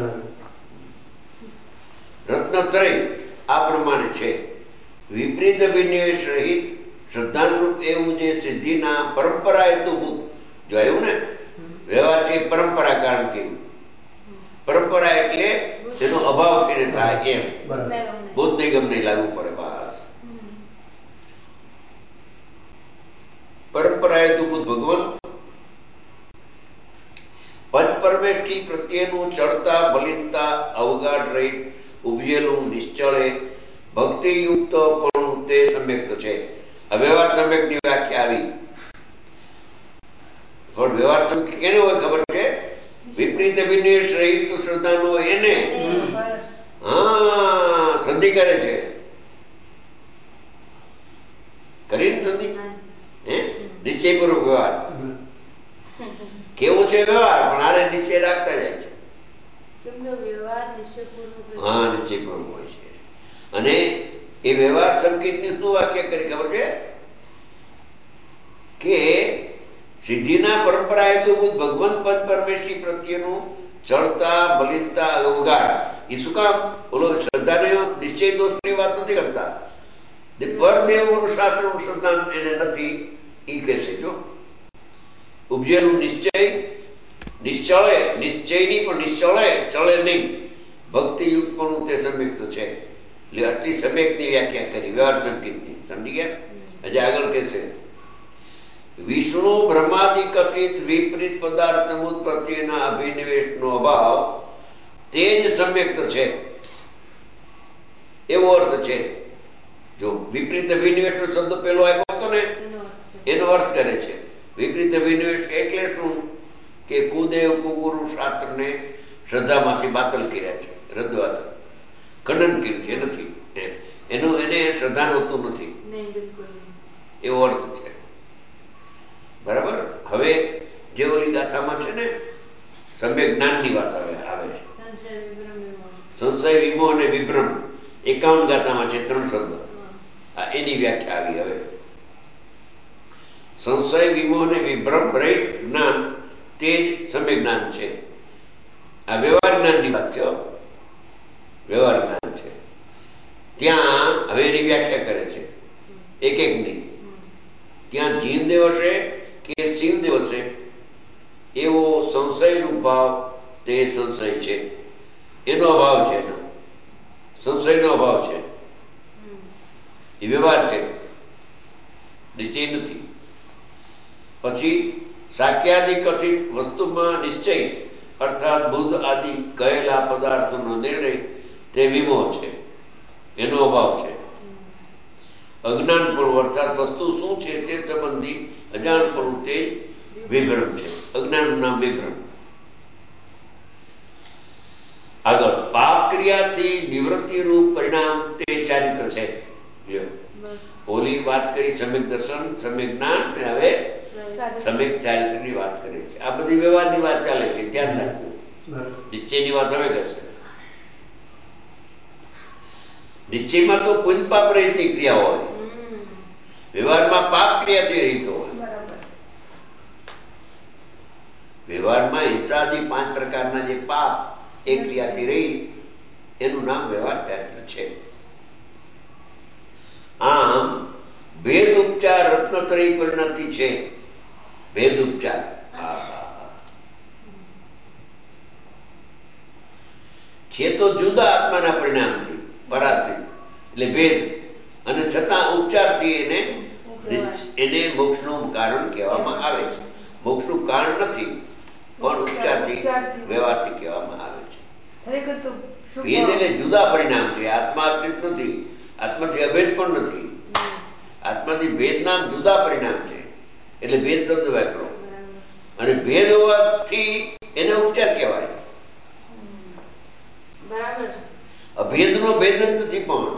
રત્નત્રય આ પ્રમાણે છે. વિપરીત અભિનિવેશ રહિત શ્રદ્ધાનુરૂપ એવું જે સિદ્ધિના પરંપરા હેતુભૂત જો આવ્યું ને, વ્યવહાર છે પરંપરા, કારણ કે પરંપરા એટલે તેનો અભાવ થઈને થાય એમ, બોધ નિગમ નહીં લાગુ પડે. બસ પરંપરા હેતુભૂત ભગવાન પંચ પરમેષ્ઠી પ્રત્યેનું ચડતા બલિનતા અવગાઢ રહિત ઉપજેલું નિશ્ચળે ભક્તિયુક્ત પણ તે સમ્યક્ત છે. વ્યવહાર સમ્યકની વ્યાખ્યા આવી. પણ વ્યવહાર સમ્યક કેને હોય ખબર છે? વિપરીત અભિનિવેશ રહિત શ્રદ્ધાનો એને હા સંધિ કરે છે. કરી સંધિ હે નિશ્ચયપૂર્વક વ્યવહાર કેવો છે વ્યવહાર, પણ આને નિશ્ચય રાખતા જાય છે. હા નિશ્ચયપૂર્વક હોય છે. અને એ વ્યવહાર સંકેતની શું વાક્ય કરી ખબર છે? કે સિદ્ધિના પરંપરા હેતુભૂત ભગવાન પદ પરમેશ્વરી પ્રત્યેનું ચડતા બલિનતા અવગાઢ. એ શું કામ? બોલો શ્રદ્ધાને નિશ્ચય દોષની વાત નથી કરતા. પરદેવ શાસ્ત્ર શ્રદ્ધા એને નથી એ કહેશે. જો ઉપજેલું નિશ્ચય નિશ્ચળે, નિશ્ચયની પણ નિશ્ચળે, ચળે નહીં, ભક્તિયુક્ત પણ તે સમ્યક્ત છે. એટલે આટલી સમ્યકની વ્યાખ્યા કરી વ્યવહાર સંકેતની. સમજી ગયા? હજી આગળ કહેશે વિષ્ણુ બ્રહ્માદિ કથિત વિપરીત પદાર્થ સમુત્પત્તિના અભિનિવેશનો અભાવ તે જ સમ્યક્ત છે, એવો અર્થ છે. જો વિપરીત અભિનિવેશનો શબ્દ પેલો આપ્યો હતો ને, એનો અર્થ કરે છે. વિપરીત અભિનિવેશ એટલે શું? કે કુદેવ કુગુરુ શાસ્ત્રને શ્રદ્ધામાંથી બાતલ કર્યા છે, રદ્દવાતલ ખંડન કર્યું છે. નથી એનું, એને શ્રદ્ધા નહોતું નથી, એવો અર્થ છે. બરાબર. હવે જે ઓલી ગાથામાં છે ને સમ્યક જ્ઞાનની વાત આવે સંશય વિમોહ અને વિભ્રમ 51 ગાથામાં છે 3 શબ્દ. એની વ્યાખ્યા આવી. હવે સંશય વિમોહ અને વિભ્રમ રહિત જ્ઞાન તે જ સમ્યક જ્ઞાન છે. આ વ્યવહાર જ્ઞાનની વાત છે, વ્યવહાર જ્ઞાન છે. ત્યાં હવે એની વ્યાખ્યા કરે છે એક એકની. ત્યાં જીવદેવ હશે કે શિવદેવ હશે એવો સંશયનો ભાવ તે સંશય છે, એનો અભાવ છે. એનો સંશયનો અભાવ છે, એ વ્યવહાર છે, નિશ્ચય નથી. પછી શાક્યાદિ કથિત વસ્તુમાં નિશ્ચય અર્થાત બુદ્ધ આદિ કહેલા પદાર્થોનો નિર્ણય તે વિમોહ છે, એનો અભાવ છે. અજ્ઞાનપણું અર્થાત વસ્તુ શું છે તે સંબંધી અજાણપણું તે વિભ્રમ છે. અજ્ઞાનનું નામ વિભ્રમ. આગળ પાપ ક્રિયાથી નિવૃત્તિ રૂપ પરિણામ તે ચારિત્ર છે. ઓલી વાત કરી સમ્યક દર્શન, સમ્યક જ્ઞાન, હવે સમ્યક ચારિત્રની વાત કરે છે. આ બધી વ્યવહારની વાત ચાલે છે, ધ્યાન રાખવું. નિશ્ચયની વાત હવે કરશે. નિશ્ચયમાં તો કોઈ પાપ રહિતની ક્રિયા હોય, વ્યવહારમાં પાપ ક્રિયાથી રહિત હોય. વ્યવહારમાં હિંસાદી 5 પ્રકારના જે પાપ એ ક્રિયાથી રહિત, એનું નામ વ્યવહાર ચારિત્ર છે. આમ ભેદ ઉપચાર રત્નત્રયી પરિણતિ છે. ભેદ ઉપચાર છે તો જુદા આત્માના પરિણામથી, પરાથી એટલે ભેદ, અને છતાં ઉપચારથી એને મોક્ષનું કારણ કહેવામાં આવે છે. મોક્ષનું કારણ નથી, પણ ઉપચારથી વ્યવહારથી કહેવામાં આવે છે. ખરેખર તો શું ભેદ એટલે જુદા પરિણામ છે. આત્મા આશ્રિત નથી, આત્માથી અભેદ પણ નથી. આત્માથી ભેદના જુદા પરિણામ છે, એટલે ભેદ શબ્દ વાપરો. અને ભેદ હોવાથી એને ઉપચાર કહેવાય. બરાબર. અભેદનો ભેદ જ નથી, પણ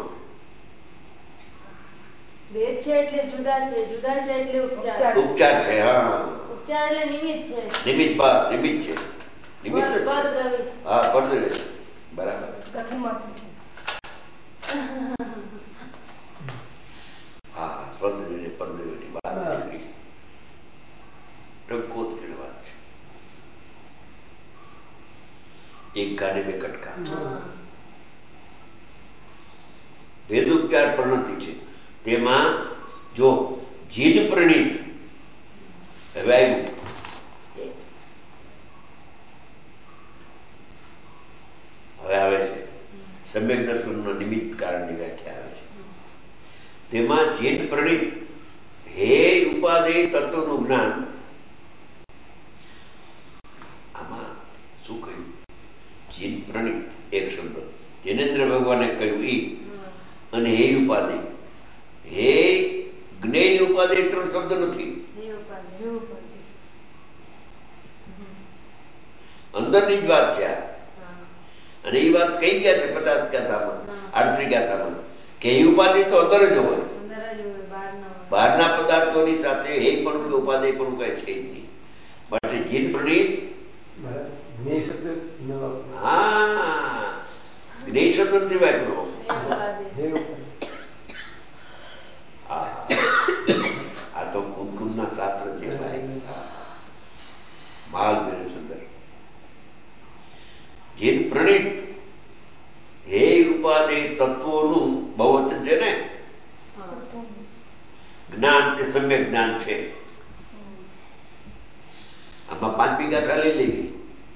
ભેદ છે એટલે જુદા છે, જુદા છે એટલે ઉપચાર. ઉપચાર છે. હા, ઉપચાર એટલે નિમિત્ત છે. નિમિત્ત નિમિત્ત છે, નિમિત્ત જ છે. હા, પરદ્રવ્ય છે. બરાબર. કથનમાંથી છે. હા, પરદ્રવ્ય પરદ્રવ્યની વાત નીકળી. ટૂંકોત વાત છે. એક ગાને બે કટકા. ભેદ ઉપચાર પ્રણતિ છે. તેમાં જો જીદ પ્રણીત હવે આવ્યું. હવે આવે છે સમ્યક દર્શનનો નિમિત્ત કારણની વ્યાખ્યા આવે છે. તેમાં જીદ પ્રણીત હે ઉપાદેય તત્વનું જ્ઞાન. આમાં શું કહ્યું? જીદ પ્રણીત એક શબ્દ જૈનેન્દ્ર ભગવાને કહ્યું એ, અને હે ઉપાધિ. હે જ્ઞેય ઉપાધિ 3 શબ્દ નથી. અંદરની જ વાત છે આ. અને એ વાત કઈ ગયા છે 50 ગાથામાં, 38 ગાથામાં, કે એ ઉપાધિ તો અંદર જ હોય. બહારના પદાર્થોની સાથે હે પણ કે ઉપાધિ પણ કઈ છે જ નહીં. માટે જીન પ્રણીત. હા, જ્ઞેય શબ્દ નથી વાપરો. આ તો કુમકુમના શાસ્ત્ર છે ભાઈ. માલ મેરે સુંદર. જીન પ્રણીત હે ઉપાધિ તત્વોનું બહુવચન છે ને. જ્ઞાન તે સમ્યક જ્ઞાન છે. આમાં 5મી ગાથા લઈ લેવી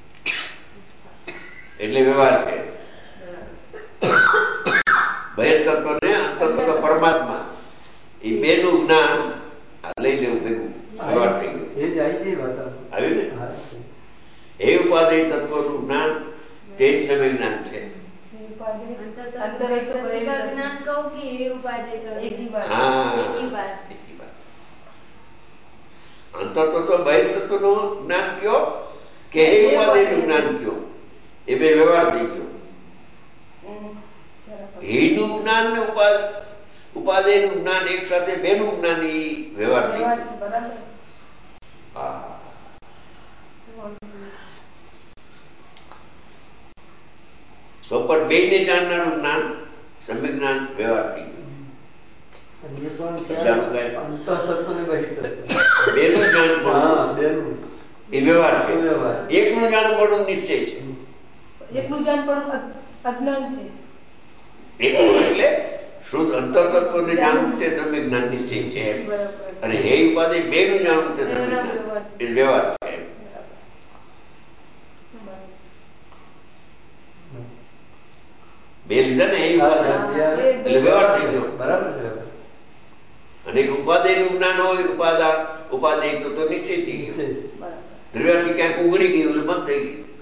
એટલે વ્યવહાર છે. બહિર તત્વ ને અંતર પરમાત્મા, એ બેનું જ્ઞાન લઈ લેવું ભેગું વ્યવહાર થઈ ગયું. આવ્યું ને? હે ઉપાધિ તત્વનું જ્ઞાન તે જ સમ્યક જ્ઞાન છે. જ્ઞાન કહું કે હે ઉપાધિ અંતર તત્વ બહિર તત્વનું જ્ઞાન કયો કે હે ઉપાધિનું જ્ઞાન કયો, એ બે વ્યવહાર થઈ ગયો. હેનું જ્ઞાન ને ઉપાધિનું જ્ઞાન એક સાથે બેનું જ્ઞાન એ વ્યવહાર થઈ ગયો. હા, સોપર બેને જાણનારું જ્ઞાન સમ્યક જ્ઞાન વ્યવહાર થઈ ગયું. બેનું જ્ઞાન પણ એ વ્યવહાર છે. એકનું જાણ પણ નિશ્ચય છે. એકનું જાણ પણ અજ્ઞાન છે. એકનું એટલે શુદ્ધ અંતર તત્વને જાણવું તે સમ્યક જ્ઞાન નિશ્ચય છે. અને હે ઉપાધિ બેનું જાણવું તે સમ્યક જ્ઞાન એ વ્યવહાર છે. બે લીધા ને હે ઉપાધિ એટલે વ્યવહાર થઈ ગયો. બરાબર છે. અને ઉપાધિનું જ્ઞાન હોય, ઉપાધિ તો નિશ્ચય થઈ ગયો. દ્રવ્યાથી ક્યાંક ઉગડી ગયું એટલે બંધ થઈ ગયું.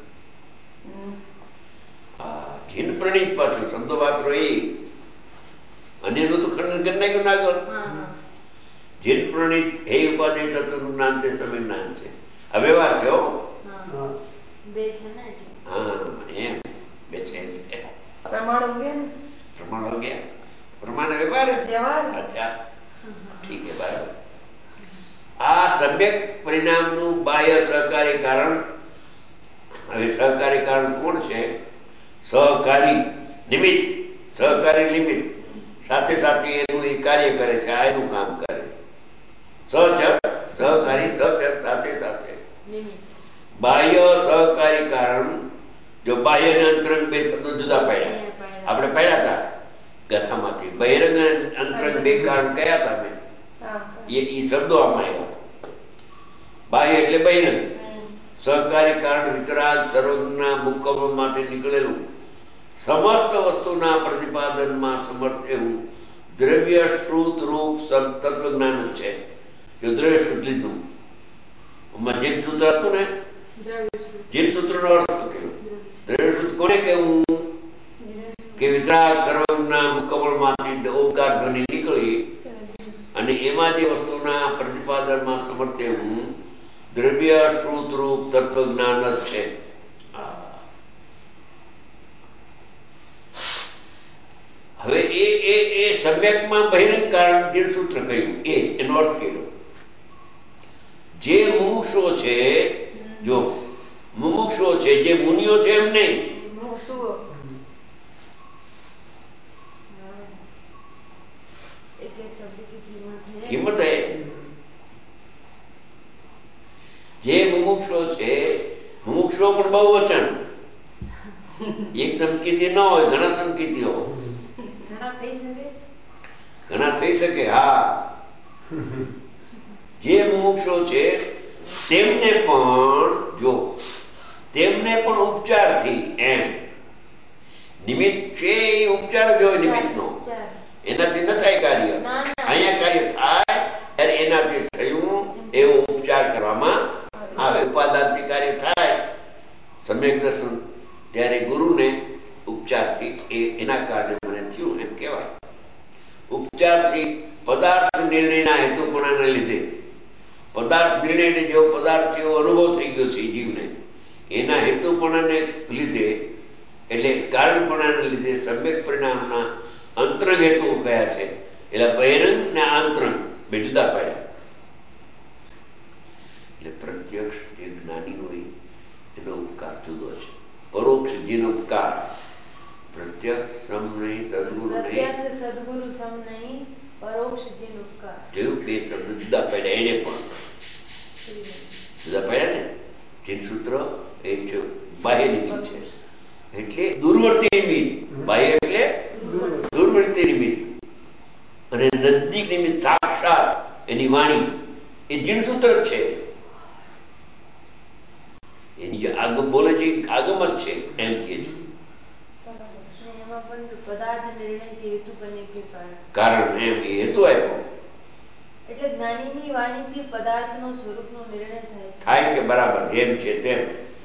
જીન પ્રણીત પાછું શબ્દો વાપરો એ અન્યનું તો ખંડન કરી નાખ્યું ના આગળ. જીન પ્રણીત હે ઉપાધિ તત્વનું જ્ઞાન તે સમ્યક જ્ઞાન છે. આ વ્યવહાર છે. બે છે ને. હા, એમ બે છે. પ્રમાણ હો ગયા ને. પ્રમાણ હો ગયા. પ્રમાણ વ્યવહાર. અચ્છા, ઠીક છે, બરાબર. આ સમ્યક પરિણામનું બાહ્ય સહકારી કારણ. હવે સહકારી કારણ કોણ છે? સહકારી નિમિત્ત, સહકારી નિમિત્ત સાથે સાથે એનું એ કાર્ય કરે છે. આ એનું કામ કરે. સહકારી સાથે સાથે બાહ્ય સહકારી કારણ. જો બાહ્ય અને અંતરંગ બે શબ્દો જુદા પડ્યા, આપણે પડ્યા હતા ગાથામાંથી. બહિરંગ અને અંતરંગ બે કારણ કયા હતા મેં? એ શબ્દો આમાં આવ્યા. બાહ્ય એટલે બહિરંગ, સહકારી કારણ વિતરાગ સર્વજ્ઞના મુખકમળમાંથી નીકળેલું સમસ્ત વસ્તુના પ્રતિપાદનમાં સમર્થ એવું દ્રવ્ય શ્રુત રૂપ તત્વજ્ઞાન જ છે. જો દ્રવ્ય શ્રુત લીધું, જીન સૂત્ર હતું ને, જીન સૂત્રનો અર્થ શું કર્યો? દ્રવ્ય શ્રુત કોને કહેવું કે વિતરાગ સર્વના મુકબળમાંથી ઓમકાર ધ્વનિ નીકળી અને એમાં જે વસ્તુના પ્રતિપાદનમાં સમર્થ હું દ્રવ્ય શ્રુત રૂપ તત્વજ્ઞાન જ છે. હવે એ સમ્યકમાં બહિરંગ કારણ જે સૂત્ર કહ્યું એનો અર્થ કર્યો. જે મુમુક્ષુઓ છે, જો મુમુક્ષુઓ છે, જે મુનિઓ છે એમ નહીં, કિંમત હે. જે મુમુક્ષુઓ છે, મુમુક્ષુઓ પણ બહુ વચન, એક સંકેતી ન હોય, ઘણા સંકેતીઓ ઘણા થઈ શકે. હા, જે મુમુક્ષુઓ છે તેમને પણ ઉપચારથી, એમ નિમિત્ત છે એ ઉપચાર જ હોય નિમિત્તનો, એનાથી ન થાય કાર્ય. અહીંયા કાર્ય થાય ત્યારે એનાથી થયું એવો ઉપચાર કરવામાં આવે. ઉપાદાનથી કાર્ય થાય સમ્યક દર્શન, ત્યારે ગુરુને ઉપચારથી એના કારણે મને થયું એમ કહેવાય. ઉપચારથી પદાર્થ નિર્ણયના હેતુપણાને લીધે, પદાર્થ નિર્ણયને જેવો પદાર્થ એવો અનુભવ થઈ ગયો છે જીવને, એના હેતુપણાને લીધે એટલે કારણપણાને લીધે સમ્યક પરિણામના અંતરંગ હેતુઓ કયા છે. એટલે બહિરંગ ને આંતરંગ બે જુદા પાડ્યા. એટલે પ્રત્યક્ષ જે જ્ઞાની હોય એનો ઉપકાર જુદો છે. પરોક્ષ જેનો ઉપકાર, પ્રત્યક્ષ સમ નહીં, સદગુરુ નહીં, સદગુરુ સમ નહીં, પરોક્ષ જેનો ઉપકાર, જેવું બે શબ્દ જુદા પાડ્યા. એને પણ જુદા પાડ્યા ને. જીન સૂત્ર એ છે બાહ્ય નિમિત્ત છે, એટલે દૂરવર્તી નિમિત્ત. બાહ્ય એટલે દૂરવર્તી નિમિત્ત, અને નજદીક નિમિત્ત સાક્ષાત એની વાણી એ જીન સૂત્ર જ છે. એની જે આગમ બોલે છે આગમ જ છે એમ કે છે. એમાં પણ પદાર્થ નિર્ણય કે હેતુ બને કે કારણ એમ એ હેતુ આપ્યો. એટલે જ્ઞાનીની વાણીથી પદાર્થનો સ્વરૂપનો નિર્ણય થાય છે. બરાબર, જેમ છે તેમ.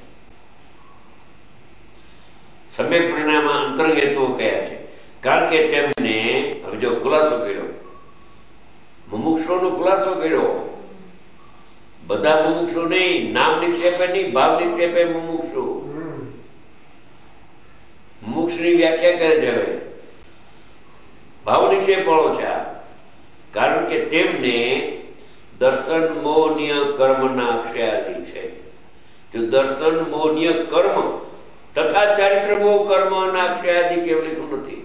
સમ્યક પરિણામમાં અંતરંગ હેતુઓ કયા છે? કારણ કે તેમને, હવે જો ખુલાસો કર્યો, મુમુક્ષુઓનો ખુલાસો કર્યો. બધા મુમુક્ષુ નહીં, નામ નિક્ષેપે નહીં, ભાવ નિક્ષેપે મુમુક્ષુ. મુમુક્ષની વ્યાખ્યા કરે છે. હવે ભાવ નિક્ષેપ વાળો છે આ. કારણ કે તેમને દર્શન મોહનીય કર્મના અક્ષયાદી છે. જો દર્શન મોહનીય કર્મ તથા ચારિત્ર મોહ કર્મ ના અક્ષયાદી કેવળ લીધું નથી.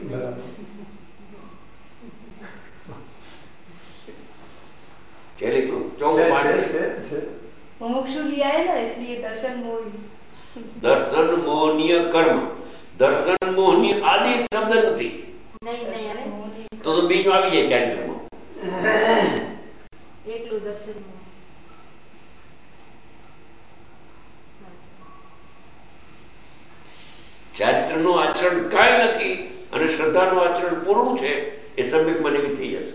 मुमुक्षु लिया है ना, इसलिए दर्शन मोही. दर्शन मोहनीय कर्म, दर्शन मोहनीय आदि शब्द નથી. તો બીજું આવી જાય ચારિત્રમાં. એકલું દર્શન ચારિત્રનું આચરણ કાંઈ નથી અને શ્રદ્ધાનું આચરણ પૂર્ણ છે એ સમ્યકમાં નિમિત્ત થઈ જશે.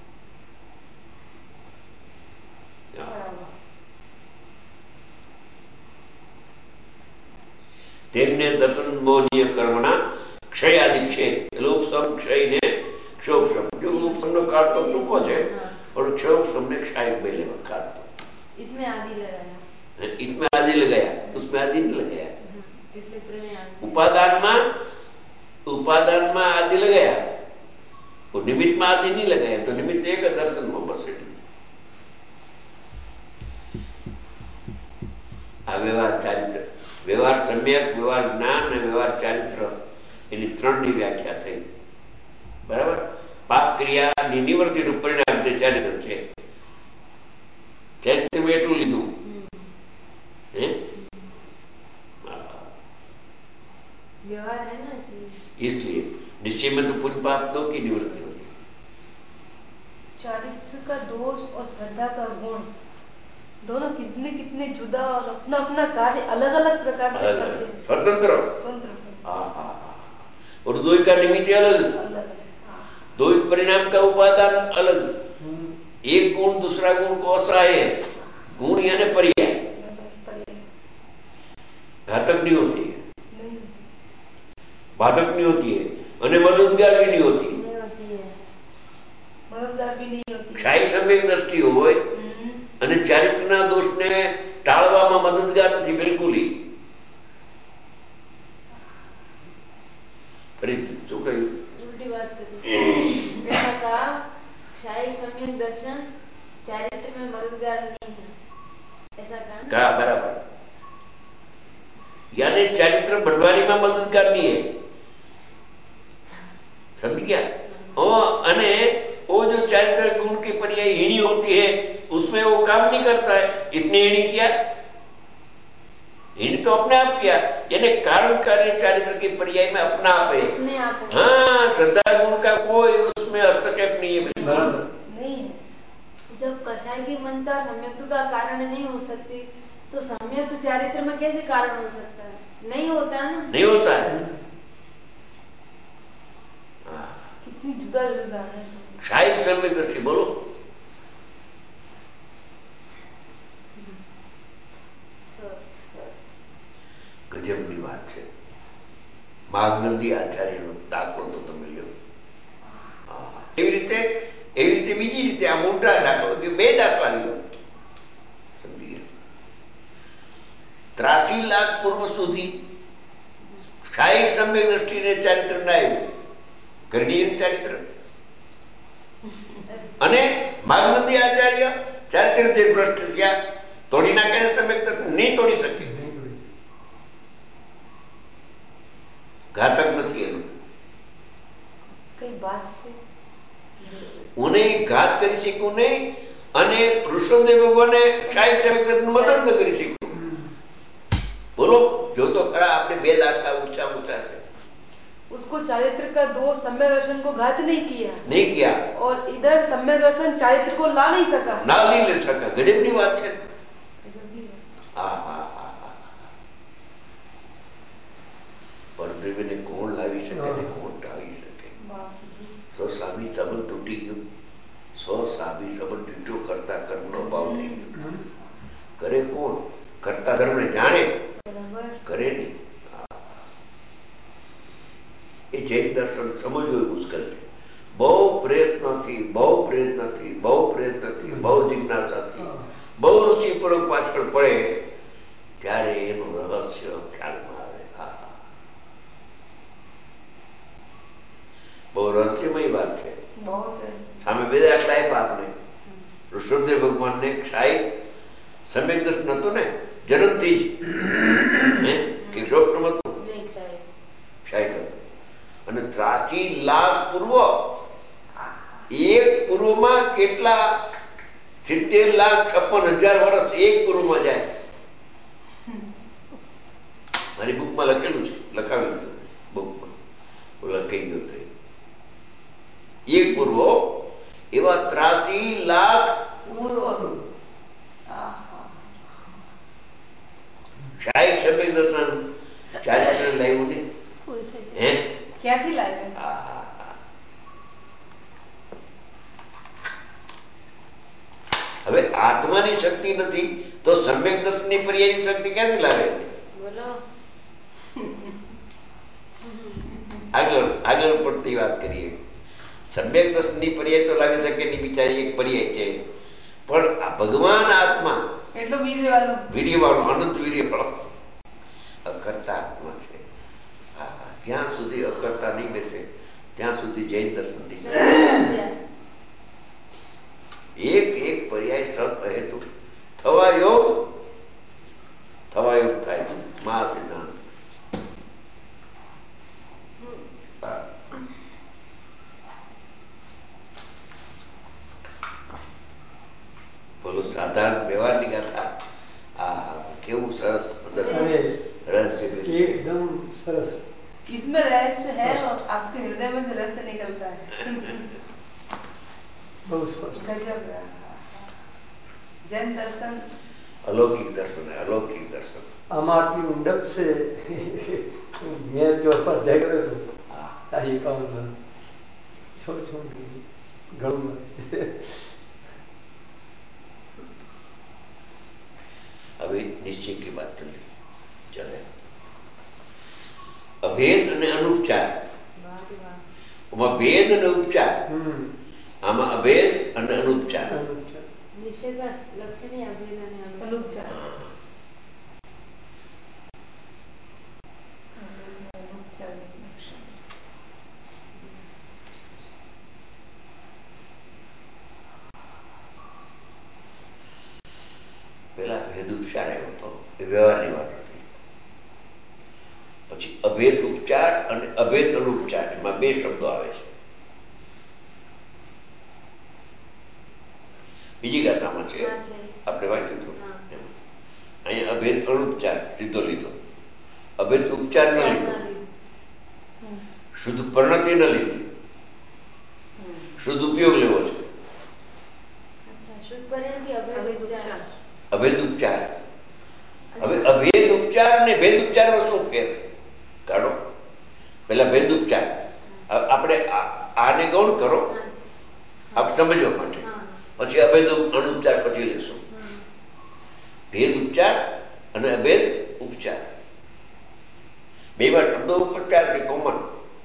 તેમને દર્શન મોહનીય કર્મના ક્ષય આદિ છે. ઉપસમ ક્ષય ને ક્ષોભસમ. જો ઉપસમનો કાળ તો ટૂંકો છે और क्षोभसम ने क्षय में लेवा काटतो. इसमें आदि लगाया, इसमें आदि लगाया, उसमें आदि नहीं लगाया. એટલે ત્રણે ઉપાદાનમાં આદિ લગાયા, તો નિમિત્તમાં આદિ નહીં લગાયા. તો નિમિત્ત એક દર્શનમાં બસ એટલું. આ વ્યવહાર ચારિત્ર, વ્યવહાર સમ્યક, વ્યવહાર જ્ઞાન અને વ્યવહાર ચારિત્ર, એની ત્રણની વ્યાખ્યા થઈ. બરાબર. પાપ ક્રિયાની નિવૃત્તિ રૂપ પરિણામ તે ચારિત્ર છે. ચારિત્ર એટલું લીધું હે व्यवहार है ना, इसलिए निश्चय में तो पुण्य पाप दो की निवृत्ति होती है. चारित्र का दोष और श्रद्धा का गुण दोनों कितने कितने जुदा और अपना अपना कार्य अलग अलग प्रकार से करते हैं. स्वतंत्र. और दो का निमित्त अलग, दो परिणाम का उपादान अलग. एक गुण दूसरा गुण को असहाय है. गुण यानी पर्याय, घातक नहीं होती है. बाधक नहीं होती है અને મદદગાર भी नहीं होती नहीं होती है, मददगार भी नहीं होती। શાહી સમ્યક દ્રષ્ટિ હોય અને ચારિત્રના દોષને ટાળવામાં મદદગાર નથી બિલકુલ ફરીથી શું કહ્યું उल्टी बात करी। ऐसा कहा शाही सम्यक दर्शन चारित्र में मददगार नहीं है, ऐसा कहा ना? कहा बराबर यानी चारित्र बढ़वानी में मददगार नहीं है समझ गया अने वो जो चारित्र गुण की पर्याय हीणी होती है उसमें वो काम नहीं करता है इसने हीणी किया हीणी तो अपने आप किया यानी कारण कार्य चारित्र की पर्याय में अपना आप है अपने आप है। हाँ श्रद्धा गुण का कोई उसमें हस्तक्षेप नहीं है बिल्कुल बराबर नहीं है। जब कषाय की मनता सम्यक्त का कारण नहीं हो सकती तो सम्यक्त चारित्र में कैसे कारण हो सकता है? नहीं होता है ना। नहीं होता है हाँ। कितनी जुदा जुदा है। शाही सम्यक दृष्टि बोलो ગજબની વાત છે માગનંદી આચાર્યનો દાખલો તો તમે લ્યો એવી રીતે બીજી રીતે આ મોટા દાખલો કે બે દાખલા લ્યો સમજી ગયા 83 લાખ પૂર્વ સુધી સ્થાયી સમ્યક દ્રષ્ટિને ચારિત્ર ના આવ્યું ગઢીય ચારિત્ર અને માગનંદી આચાર્ય ચારિત્ર જે ભ્રષ્ટ થયા તોડી નાખે સમ્યક દર્શન નહીં તોડી શકે ઘાતક નથી એનું કઈ બાત છે ઉને ઘાત કરી શક્યું નહીં અને ઋષભદેવ ભગવાને શાહી સમ્યક દર્શન મદદ ન કરી શક્યું બોલો જો તો ખરા આપણે બે દાખલા ઊંચા ઊંચા છે उसको चारित्र का दोष सम्यक दर्शन को घात नहीं किया और इधर सम्यक दर्शन चारित्र को ला नहीं सका ના નહીં લે શકા ગજબની વાત છે હા હા હા હા પરદેવીને કોણ લાવી શકે ને કોણ ટાળી શકે સ્વામી સંબંધ તૂટી ગયો સ્વામી સંબંધ તૂટ્યો કરતા કર્મનો ભાવ થઈ ગયો કરે કોણ કરતા ધર્મને જાણે કરે નહીં એ જૈન દર્શન સમજવું મુશ્કેલ છે બહુ પ્રયત્નથી બહુ જિજ્ઞાસાથી બહુ રુચિપૂર્વક પાછળ પડે ત્યારે એનું રહસ્ય ખ્યાલમાં આવે બહુ રહસ્યમય વાત છે સામે બે દાખલા આપ્યા આપણે ઋષભદેવ ભગવાનને શાહી સમ્યક દર્શન હતું ને જન્મથી જ કે શોકનું હતું શાહી હતું અને 83 લાખ પૂર્વ એક પૂર્વમાં કેટલા 70,56,000 વર્ષ એક પૂર્વમાં જાય મારી બુકમાં લખેલું છે લખાવી લીધું બુકમાં લખાઈ ગયું થઈ એક પૂર્વ એવા 83 લાખ પૂર્વ શાહી સમ્યક દર્શન ચારિત્ર લાવ્યું ને હે ક્યાંથી લાવ્યા હવે આત્માની શક્તિ નથી તો સમ્યક દર્શનની પર્યાયની શક્તિ ક્યાંથી લાવે બોલો આગળ પડતી વાત કરીએ સમ્યક દર્શનની પર્યાય તો લાવી શકે નહીં બિચારી એક પર્યાય છે પણ આ ભગવાન આત્મા એટલો વીર્યવાળો અનંત વીર્યવાળો અકર્તા આત્મા છે જ્યાં સુધી અકર્તા નહીં બેસે ત્યાં સુધી જૈન દર્શન નહીં એક એક પર્યાય સત હેતુ થવા યોગ થાય છે મહા સિદ્ધાંત બોલો સાધારણ વ્યવહારની કથા કેવું સરસ एकदम सरस इसमें रहस्य है और आपके हृदय में से रहस्य निकलता है बहुत स्पष्ट गजब है जैन दर्शन अलौकिक दर्शन है अलौकिक दर्शन आमाटी उंडप से मैं जो स्वाध्याय करे तो ये काम था छोड़ घणું अभी निश्चय की बात चले અભેદ અને અનુપચાર. આમાં ભેદ અને ઉપચાર, આમાં અભેદ અને અનુપચાર. નિષેધમાં લક્ષણી અભેદ અને અનુપચાર. પેલા ભેદ ઉપચાર આવ્યો હતો એ વ્યવહારની વાત હતી. પછી અભેદ ઉપચાર અને અભેદ અનુપચાર, એમાં બે શબ્દો આવે છે. બીજી ગાથામાં છે, આપણે વાંચ્યું હતું. અહીંયા અભેદ અનુપચાર સીધો લીધો, અભેદ ઉપચાર ન લીધો, શુદ્ધ પરિણતિ ન લીધી, શુદ્ધ ઉપયોગ લેવો છે. અભેદ ઉપચાર. હવે અભેદ ઉપચાર ને ભેદ ઉપચારનો શું ફેર કાઢો. પેલા ભેદ ઉપચાર, આપણે આને ગૌણ કરો આપ સમજવા માટે, પછી અભેદ અનુપચાર પછી લેશું. ભેદ ઉપચાર અને અભેદ ઉપચાર બેમાં શબ્દો ઉપચાર છે કોમન,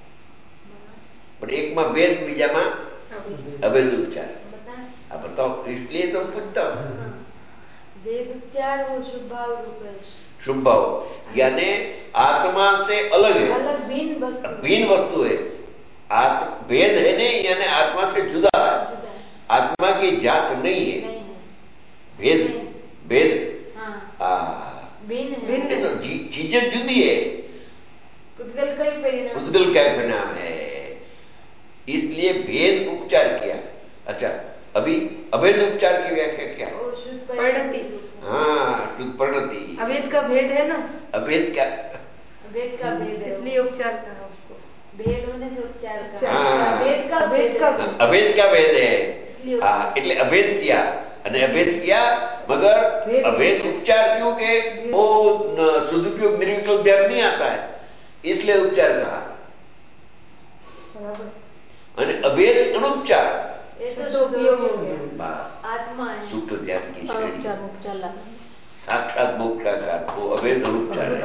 પણ એકમાં ભેદ બીજામાં અભેદ ઉપચાર. આ बताओ, इसलिए तो पूछता हूं. वेद उपचार वो शुभ भाव रूप है. शुभ भाव यानी आत्मा से अलग है, अलग भिन्न वस्तु, भिन्न वस्तु है. भेद है नहीं, यानी आत्मा से जुदा है, आत्मा की जात नहीं है. भेद भेद भिन्न तो चीजें जुदी है, उद्गल का ही परिणाम है. इसलिए भेद उपचार किया. अच्छा, अभी अभेद उपचार की व्याख्या क्या है? परिणति. हाँ, शुद्ध परिणति. अभेद का भेद है ना, अभेद का भेद का भेद है, इसलिए उपचार कहा उसको. भेद होने से उपचार का. हाँ, भेद का अभेद का भेद है. हाँ, એટલે અભેદ किया અને અભેદ किया मगर अभेद उपचार क्यों के वो सदुपयोग निर्विकल्प ध्यान नहीं आता है, इसलिए उपचार कहा. અને અભેદ અનુપચાર ये तो उपयोग हो गया. आत्मा है, शुक्ल ध्यान की श्रेणी, साक्षात मोक्ष का कार्य, वो अभेद अनुपचार है.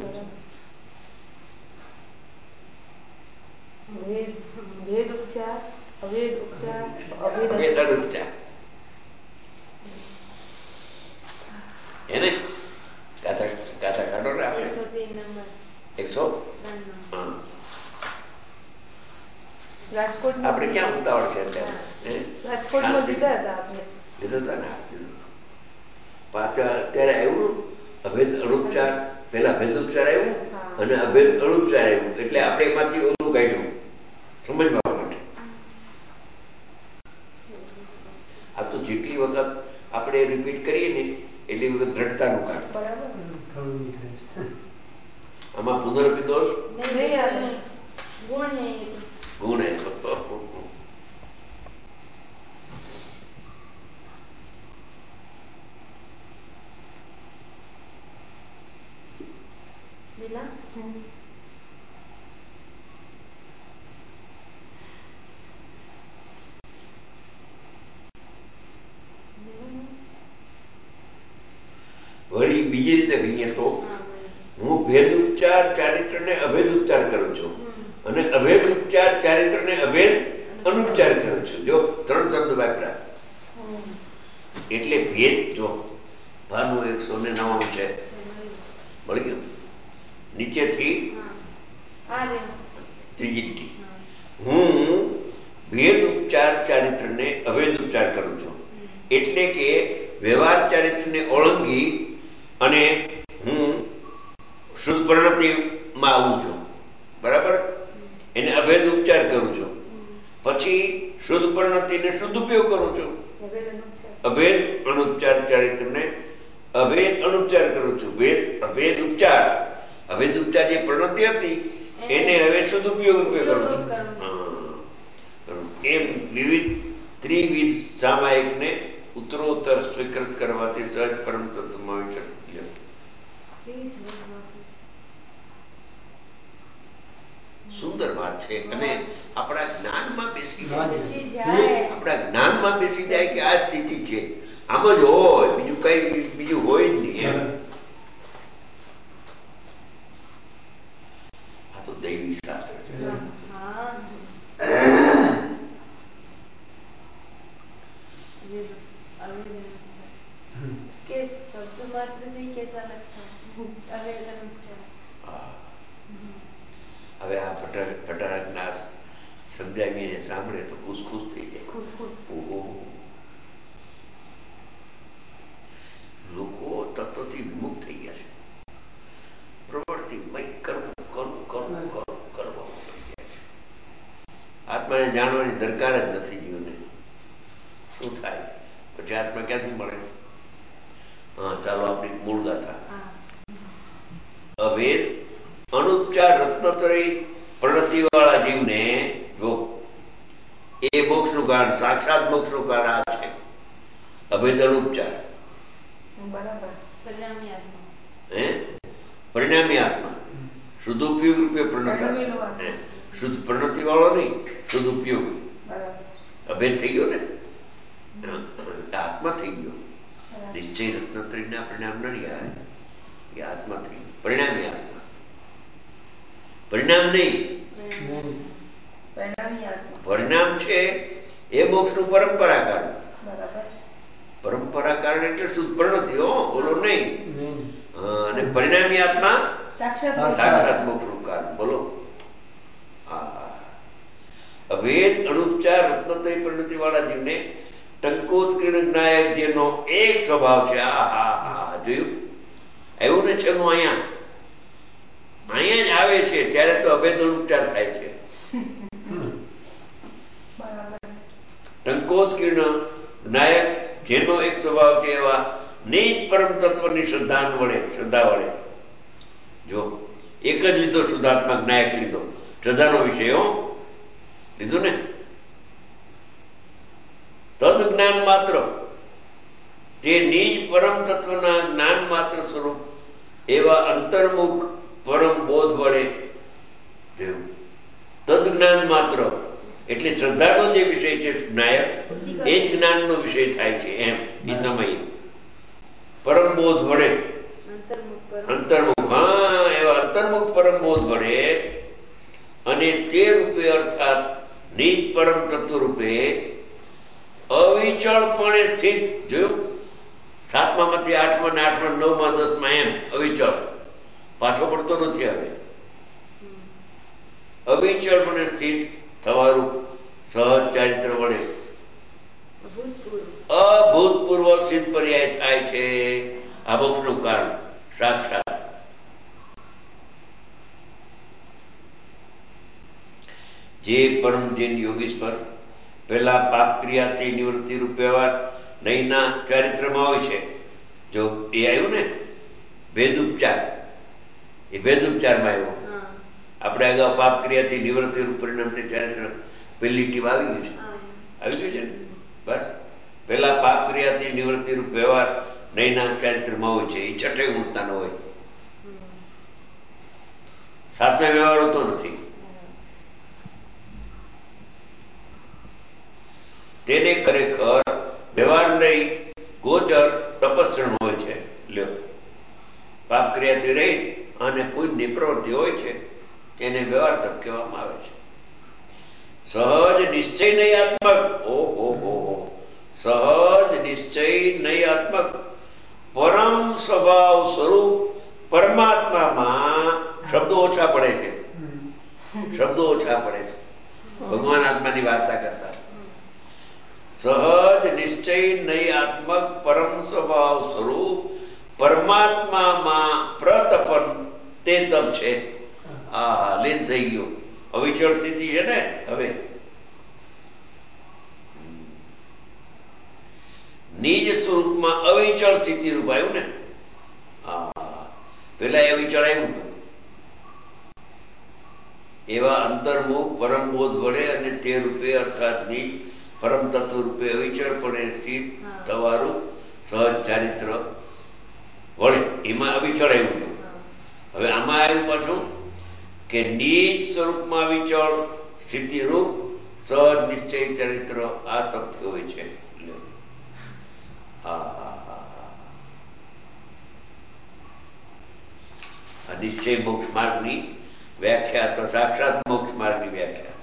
भेद उपचार, अभेद उपचार, अभेद अनुपचार है ने. गाथा गाथा काढो रे આપણે. 103 નંબર 103. હા, રાજકોટ આપણે ક્યાં ઉતાવળ છે અત્યારે? રાજકોટમાં દીધા હતા આપણે. લીધો હતા ને પાછા અત્યારે આવ્યું અભેદ અનુપચાર. પેલા ભેદ ઉપચાર આવ્યું અને અભેદ અનુપચાર આવ્યું, એટલે આપણે એમાંથી ઓલું કાઢ્યું સમજવા માટે. આ તો જેટલી વખત આપણે રિપીટ કરીએ ને એટલી વખત દ્રઢતાનું કાઢ. આમાં પુનરપી દોષ नहीं आते, गुण है ये तो. गुण है. मिला. વળી બીજી રીતે કહીએ તો હું ભેદ ઉપચાર ચારિત્રને અભેદ ઉપચાર કરું છું અને અભેદ ઉપચાર ચારિત્રને અભેદ અનુપચાર કરું છું. જો ત્રણ શબ્દ વાપર્યા એટલે ભેદ. જો ભાનું 199 છે, મળી ગયું નીચેથી ત્રીજી લીટી. હું ભેદ ઉપચાર ચારિત્રને અભેદ ઉપચાર કરું છું એટલે કે વ્યવહાર ચારિત્રને ઓળંગી અને હું શુદ્ધ પરિણતિમાં આવું છું, બરાબર. એને અભેદ ઉપચાર કરું છું, પછી શુદ્ધ પરિણતિને શુદ્ધ ઉપયોગ કરું છું. અભેદ અનુપચાર ચારિત્રને અભેદ અનુપચાર કરું છું. અભેદ ઉપચાર, અભેદ ઉપચાર જે પરિણતિ હતી એને હવે શુદ્ધ ઉપયોગ કરું છું. એમ વિવિધ ત્રિવિધ સામાયિકને ઉત્તરોત્તર સ્વીકૃત કરવાથી સહજ પરમ તત્વમાં આવી શકે. સુંદર વાત છે અને આપણા જ્ઞાનમાં બેસી જાય, આપણા જ્ઞાનમાં બેસી જાય કે આ સ્થિતિ છે, આમ જ હોય, બીજું કઈ બીજું હોય જ નહીં. એમ દૈવી શાસ્ત્ર છે. हाँ ये अवेदनुपचार के शब्द मात्र से ही कैसा लगता है अवेदनुपचार. હા. હવે આ ભટારકના સમજાવીને સાંભળે તો ખુશ થઈ જાય. ખુશ ઓહો, લોકો તત્વથી વિમુખ થઈ ગયા છે. પ્રવૃત્તિ કરવું આત્માને જાણવાની દરકાર જ નથી જીવને. શું થાય પછી આત્મા ક્યાંથી મળે? હા, ચાલો આપણી મૂળ ગાથા. અભેદ અનુપચાર રત્નત્રય પ્રણતિ વાળા જીવને જો એ મોક્ષનું કારણ, સાક્ષાત મોક્ષનું કારણ આ છે. અભેદ અનુપચાર બરાબર. परिणामी आत्मा. હે પરિણામી આત્મા શુદ્ધ ઉપયોગ રૂપે પરિણમેલો આત્મા. પ્રણત, શુદ્ધ પ્રણતિ વાળો નહીં, શુદ્ધ ઉપયોગ. બરાબર. અભેદ થઈ ગયો ને, આત્મા થઈ ગયો. નિશ્ચય રત્નત્રયના પરિણામ ન રહ્યા, એ આત્મા થઈ ગયો, પરિણામી આત્મા. પરિણામ નહીં, પરિણામી આત્મા. પરિણામ છે એ મોક્ષનું પરંપરા કારણ. બરાબર. પરંપરા કારણ એટલે શુદ્ધ પ્રણતિ, હો બોલો નહીં. અને પરિણામી આત્મા સાક્ષાત મોક્ષનું કારણ. બોલો. હા. અભેદ અનુપચાર રત્નત્રય પરિણતિ વાળા જીવને ટંકોત્કીર્ણ જ્ઞાયક જેનો એક સ્વભાવ છે. જોયું એવું ને છે અહીંયા જ આવે છે ત્યારે તો અભેદ અનુપચાર થાય છે. ટંકોત્કીર્ણ જ્ઞાયક જેનો એક સ્વભાવ છે એવા નિજ પરમ તત્વની શ્રદ્ધા વડે જો એક જ લીધો, શુદ્ધાત્મા જ્ઞાયક લીધો, શ્રદ્ધાનો વિષય લીધું ને. તદ જ્ઞાન માત્ર તે નિજ પરમ તત્વના જ્ઞાન માત્ર સ્વરૂપ એવા અંતર્મુખ પરમ બોધ વડે જેવું તદ જ્ઞાન માત્ર એટલે શ્રદ્ધાનો જે વિષય છે જ્ઞાયક, એ જ જ્ઞાનનો વિષય થાય છે એમ એ સમયે પરમ બોધ વડે અંતર્મુખ, હા, એવા અંતર્મુખ પરમ બોધ વડે અને તે રૂપે અર્થાત નિજ પરમ તત્વ રૂપે અવિચળપણે સ્થિત. જોયું, 7મામાંથી 8માં ને 8માં 9માં 10માં એમ અવિચળ, પાછો પડતો નથી. હવે અવિચળપણે સ્થિત થવાનું સહજ ચારિત્ર વડે અભૂતપૂર્વ સિદ્ધ પર્યાય થાય છે. આ મોક્ષનું કારણ સાક્ષાત. જે પરમ જૈન યોગીશ્વર પહેલા પાપ ક્રિયાથી નિવૃત્તિ રૂપ વ્યવહાર નહીંના ચારિત્રમાં હોય છે. જો એ આવ્યું ને ભેદુપચાર, એ ભેદુપચારમાં આવ્યો. આપણે અગાઉ પાપ ક્રિયાથી નિવૃત્તિ રૂપ પરિણામથી ચારિત્ર પહેલી ટીમ આવી ગયું છે, આવી ગયું છે ને. બસ પહેલા પાપ ક્રિયાથી નિવૃત્તિ રૂપ વ્યવહાર નહીંના ચારિત્રમાં હોય છે. એ છઠ્ઠે મૂર્તાનો હોય, સાતમે વ્યવહાર હોતો નથી. તેને ખરેખર વ્યવહાર નહીં ગોચર તપસ્રણ હોય છે. લ્યો, પાપ ક્રિયાથી રહી અને પુણ્યની પ્રવૃત્તિ હોય છે તેને વ્યવહાર તપ કહેવામાં આવે છે. સહજ નિશ્ચય નૈયાત્મક, સહજ નિશ્ચય નૈયાત્મક પરમ સ્વભાવ સ્વરૂપ પરમાત્મામાં શબ્દો ઓછા પડે છે, શબ્દો ઓછા પડે છે ભગવાન આત્માની વાર્તા કરતા. સહજ નિશ્ચય નૈયાત્મક પરમ સ્વભાવ સ્વરૂપ પરમાત્મામાં પ્રતપન તે તપ છે. લીન થઈ ગયો, અવિચળ સ્થિતિ છે ને. હવે નિજ સ્વરૂપમાં અવિચળ સ્થિતિ રૂપ આવ્યું ને. પેલા અવિચળ આવ્યું હતું. એવા અંતર્મુખ પરમ બોધ વડે અને તે રૂપે અર્થાત નિજ પરમ તત્વ રૂપે અવિચળપણે સ્થિત થવાનું સહજ ચારિત્ર વડે એમાં અવિચળ આવ્યું હતું. હવે આમાં આવ્યું પાછું કે નિજ સ્વરૂપમાં વિચળ સ્થિતિ રૂપ સહજ નિશ્ચય ચરિત્ર આ તપ હોય છે. આ નિશ્ચય મોક્ષ માર્ગની વ્યાખ્યા તો સાક્ષાત મોક્ષ માર્ગની વ્યાખ્યા.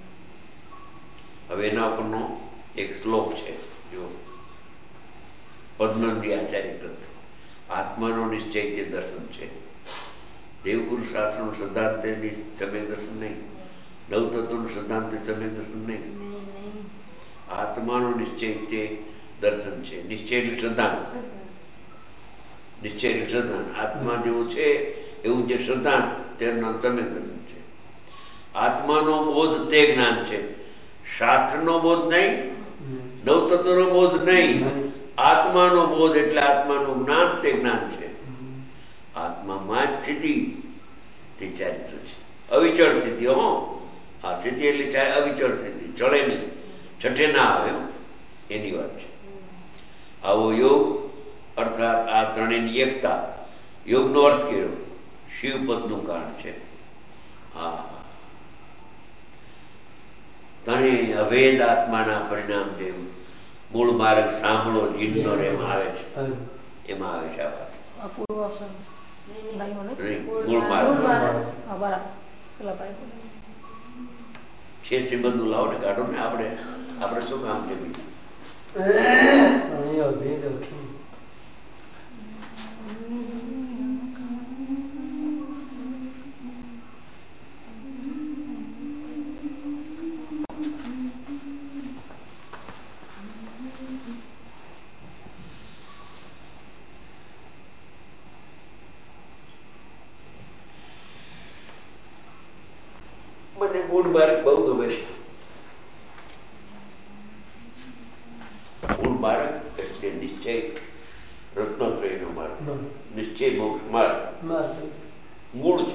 હવે એના ઉપરનો એક શ્લોક છે, જો પદ્મનંદી આચાર્ય ગ્રંથ. આત્માનો નિશ્ચય તે દર્શન છે. દેવગુરુ શાસ્ત્રનું સિદ્ધાંત સમ્યક દર્શન નહીં, નવતત્વનું સિદ્ધાંત સમ્યક દર્શન નહીં. આત્માનો નિશ્ચય તે દર્શન છે. નિશ્ચય એટલે સિદ્ધાંત. નિશ્ચય એટલે સિદ્ધાંત. આત્મા જેવું છે એવું જે સિદ્ધાંત તેનું નામ સમ્યક દર્શન છે. આત્માનો બોધ તે જ્ઞાન છે. શાસ્ત્રનો બોધ નહીં, નવતત્વનો બોધ નહીં. આત્માનો બોધ એટલે આત્માનું જ્ઞાન તે જ્ઞાન છે. આત્મામાં જ સ્થિતિ તે ચારિત્ર છે. અવિચળ સ્થિતિ. હો, આ સ્થિતિ એટલે અવિચળ સ્થિતિ, ચડે નહીં, છઠે ના આવે એની વાત છે. આવો યોગ અર્થાત આ ત્રણેયની એકતા, યોગનો અર્થ કર્યો શિવપદનું કારણ છે. હા, ત્રણેય અભેદ આત્માના પરિણામ દેવ મૂળ માર્ગ સાંભળો જીનનો એમાં આવે છે. એમાં આવે છે આ વાત. મૂળ માર્ગ છે. શ્રીમદનું લાવો ને, કાઢો ને. આપણે શું કામ છે બીજું? મને મૂળ માર્ગ બહુ ગમે છે. મૂળ માર્ગ એટલે નિશ્ચય, રત્નત્રયનો માર્ગ. નિશ્ચય મોક્ષ માર્ગ મૂળ છે.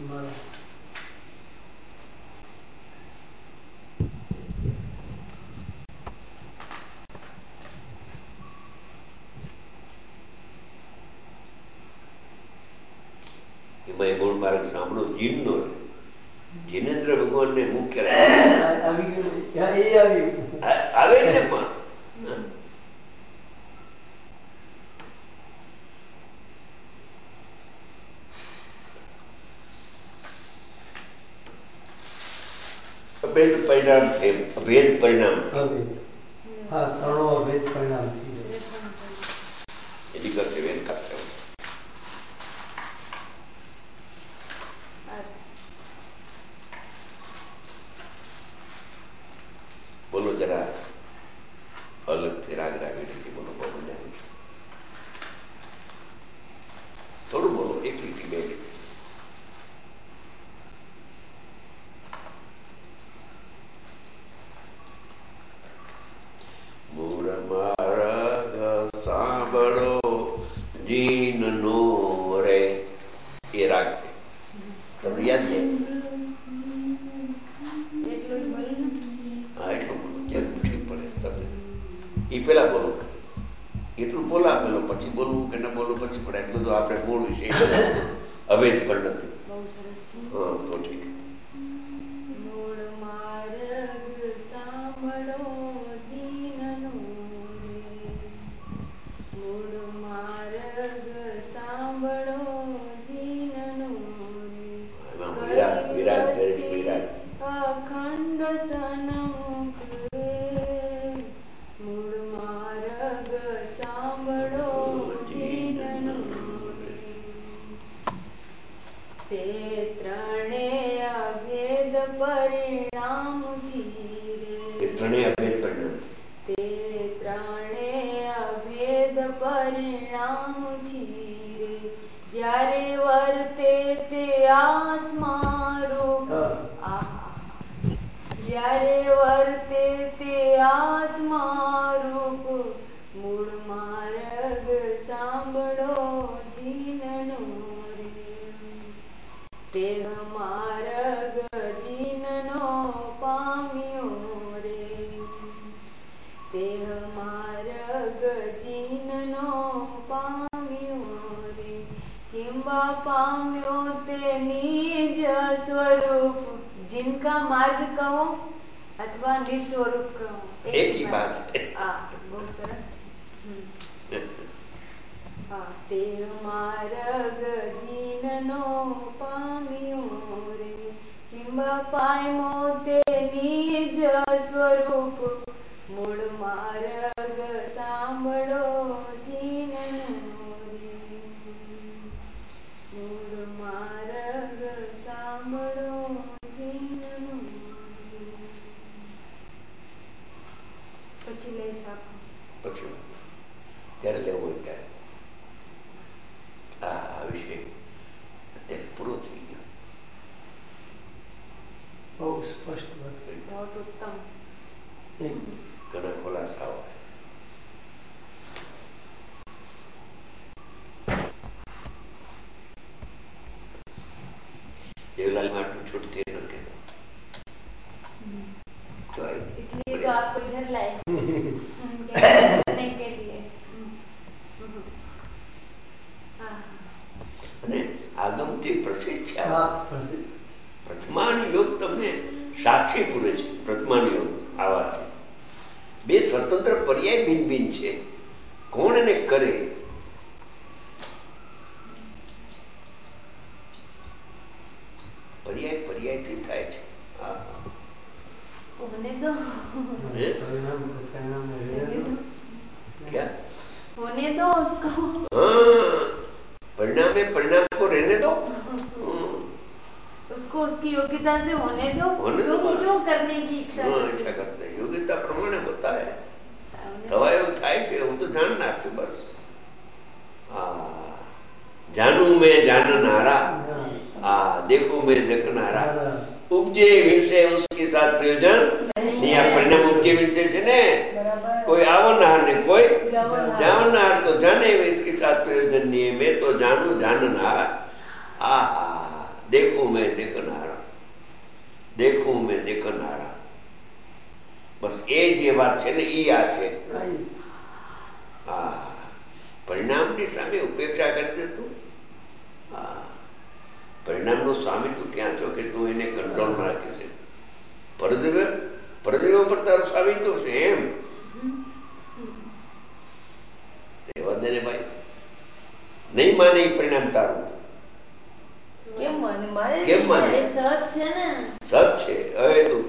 એમાં એ મૂળ માર્ગ સાંભળો જીનનો. જીનેન્દ્ર ભગવાનને મુખ્ય આવે જ ને. પણ અભેદ પરિણામ છે. અભેદ પરિણામ એની કરશે વેદ કરશે. બોલો જરા અલગથી રાગ રાગી રીતે બોલો. બહુ મજા આવે છે. થોડું બોલો, એક લીટી બે લીટી. મૂળ માર્ગ સાંભળો જીનનો રે, એ રાગ છે. તમને યાદ છે? હા, એટલું બોલો. જેમ ઠીક પડે તમને. એ પેલા બોલો, એટલું બોલા પેલો, પછી બોલવું કે ન બોલવું પછી પડે. એટલું તો આપણે મૂળ વિશે અભેદ પણ નથી. હા, તો ઠીક. મૂળ માર્ગ સાંભળો જીનનો રે, મૂળ માર્ગ સાંભળો જીનનો રે, વિરાગ અખંડ સન્મુખ રે, મૂળ માર્ગ સાંભળો જીનનો રે. તે ત્રણેય અભેદ પરિણામથી રે, એ ત્રણેય અભેદ પરિણામ. તે ત્રણેય અભેદ પરિણામથી રે, જ્યારે વર્તે તે આત્મારૂપ. જ્યારે વર્તે તે આત્મારૂપ, મૂળ માર્ગ સાંભળો જીનનો રે. તેહ માર્ગ જીનનો પામ્યો રે, તેહ માર્ગ જીનનો પામ્યો રે. કિંબા પામ્યો તે નિજ સ્વરૂપ. जिनका मार्ग કહો અથવા નિસ્વરૂપ કહો, એક ही बात है. હા, બહુ સરસ છે. હા, તે માર્ગ જીનનો પામ્યો રે. પાયમો તે નિજ સ્વરૂપ મૂળ માર્ગ સાંભળો જીનનો રે. મૂળ માર્ગ સાંભળો જીનનો રે. પછી લઈ સાખો. પછી ત્યારે લેવું હોય ત્યારે આ વિષય અત્યારે પૂરો થઈ ગયો. બહુ સ્પષ્ટ વાત કરી. બહુ ઉત્તમ. ઘણા ખુલાસાઓ. देवलाल में आटलू छूटते न कहेतो इसलिए तो आपको इधर लाए कहने के लिए. અને આગમથી પ્રસિદ્ધ છે. હા, પ્રસિદ્ધ. પ્રથમાન યોગ તમને સાક્ષી પૂરે છે. પ્રથમાન યોગ આવાથી બે સ્વતંત્ર પર્યાય ભિન્ન ભિન્ન છે. કોણ એને કરે पर्याय पर्यायથી થાય છે. होने दो. परिणाम रहने दो. क्या होने दो उसको. हाँ, परिणाम में परिणाम को रहने दो. उसको उसकी योग्यता से होने दो. बस. क्यों करने की इच्छा हाँ, करते इच्छा हैं? करते हैं. योग्यता प्रमाणे होता है. होने दवा એવું થાય છે હું તો જાણ નાખ્યું બસ. जानू में जाननारा, देखू में देखनारा. ઉપજે વિશે उसके साथ प्रयोजन नहीं. આ પરિણામ ઉપજે વિશે છે ને बराबर. कोई आवनार ने कोई जावनहार. जावनार तो जाने में इसके साथ प्रयोजन नहीं है. मैं तो जानू जाननार. देखू मैं देखनारा, देखू मैं देखनारा. बस એ જે વાત છે ને એ આ છે. પરિણામની સામે ઉપેક્ષા કરી દે તું. પરિણામનો સ્વામી તું ક્યાં છો કે તું એને કંટ્રોલ રાખે છે. પરદેવ પર તારું સ્વામી તો છે એમ. રહેવા દે ને ભાઈ. નહીં માને એ પરિણામ તારું. કેમ માને? માને કેમ માને? એ સત છે ને. સત છે. હવે તું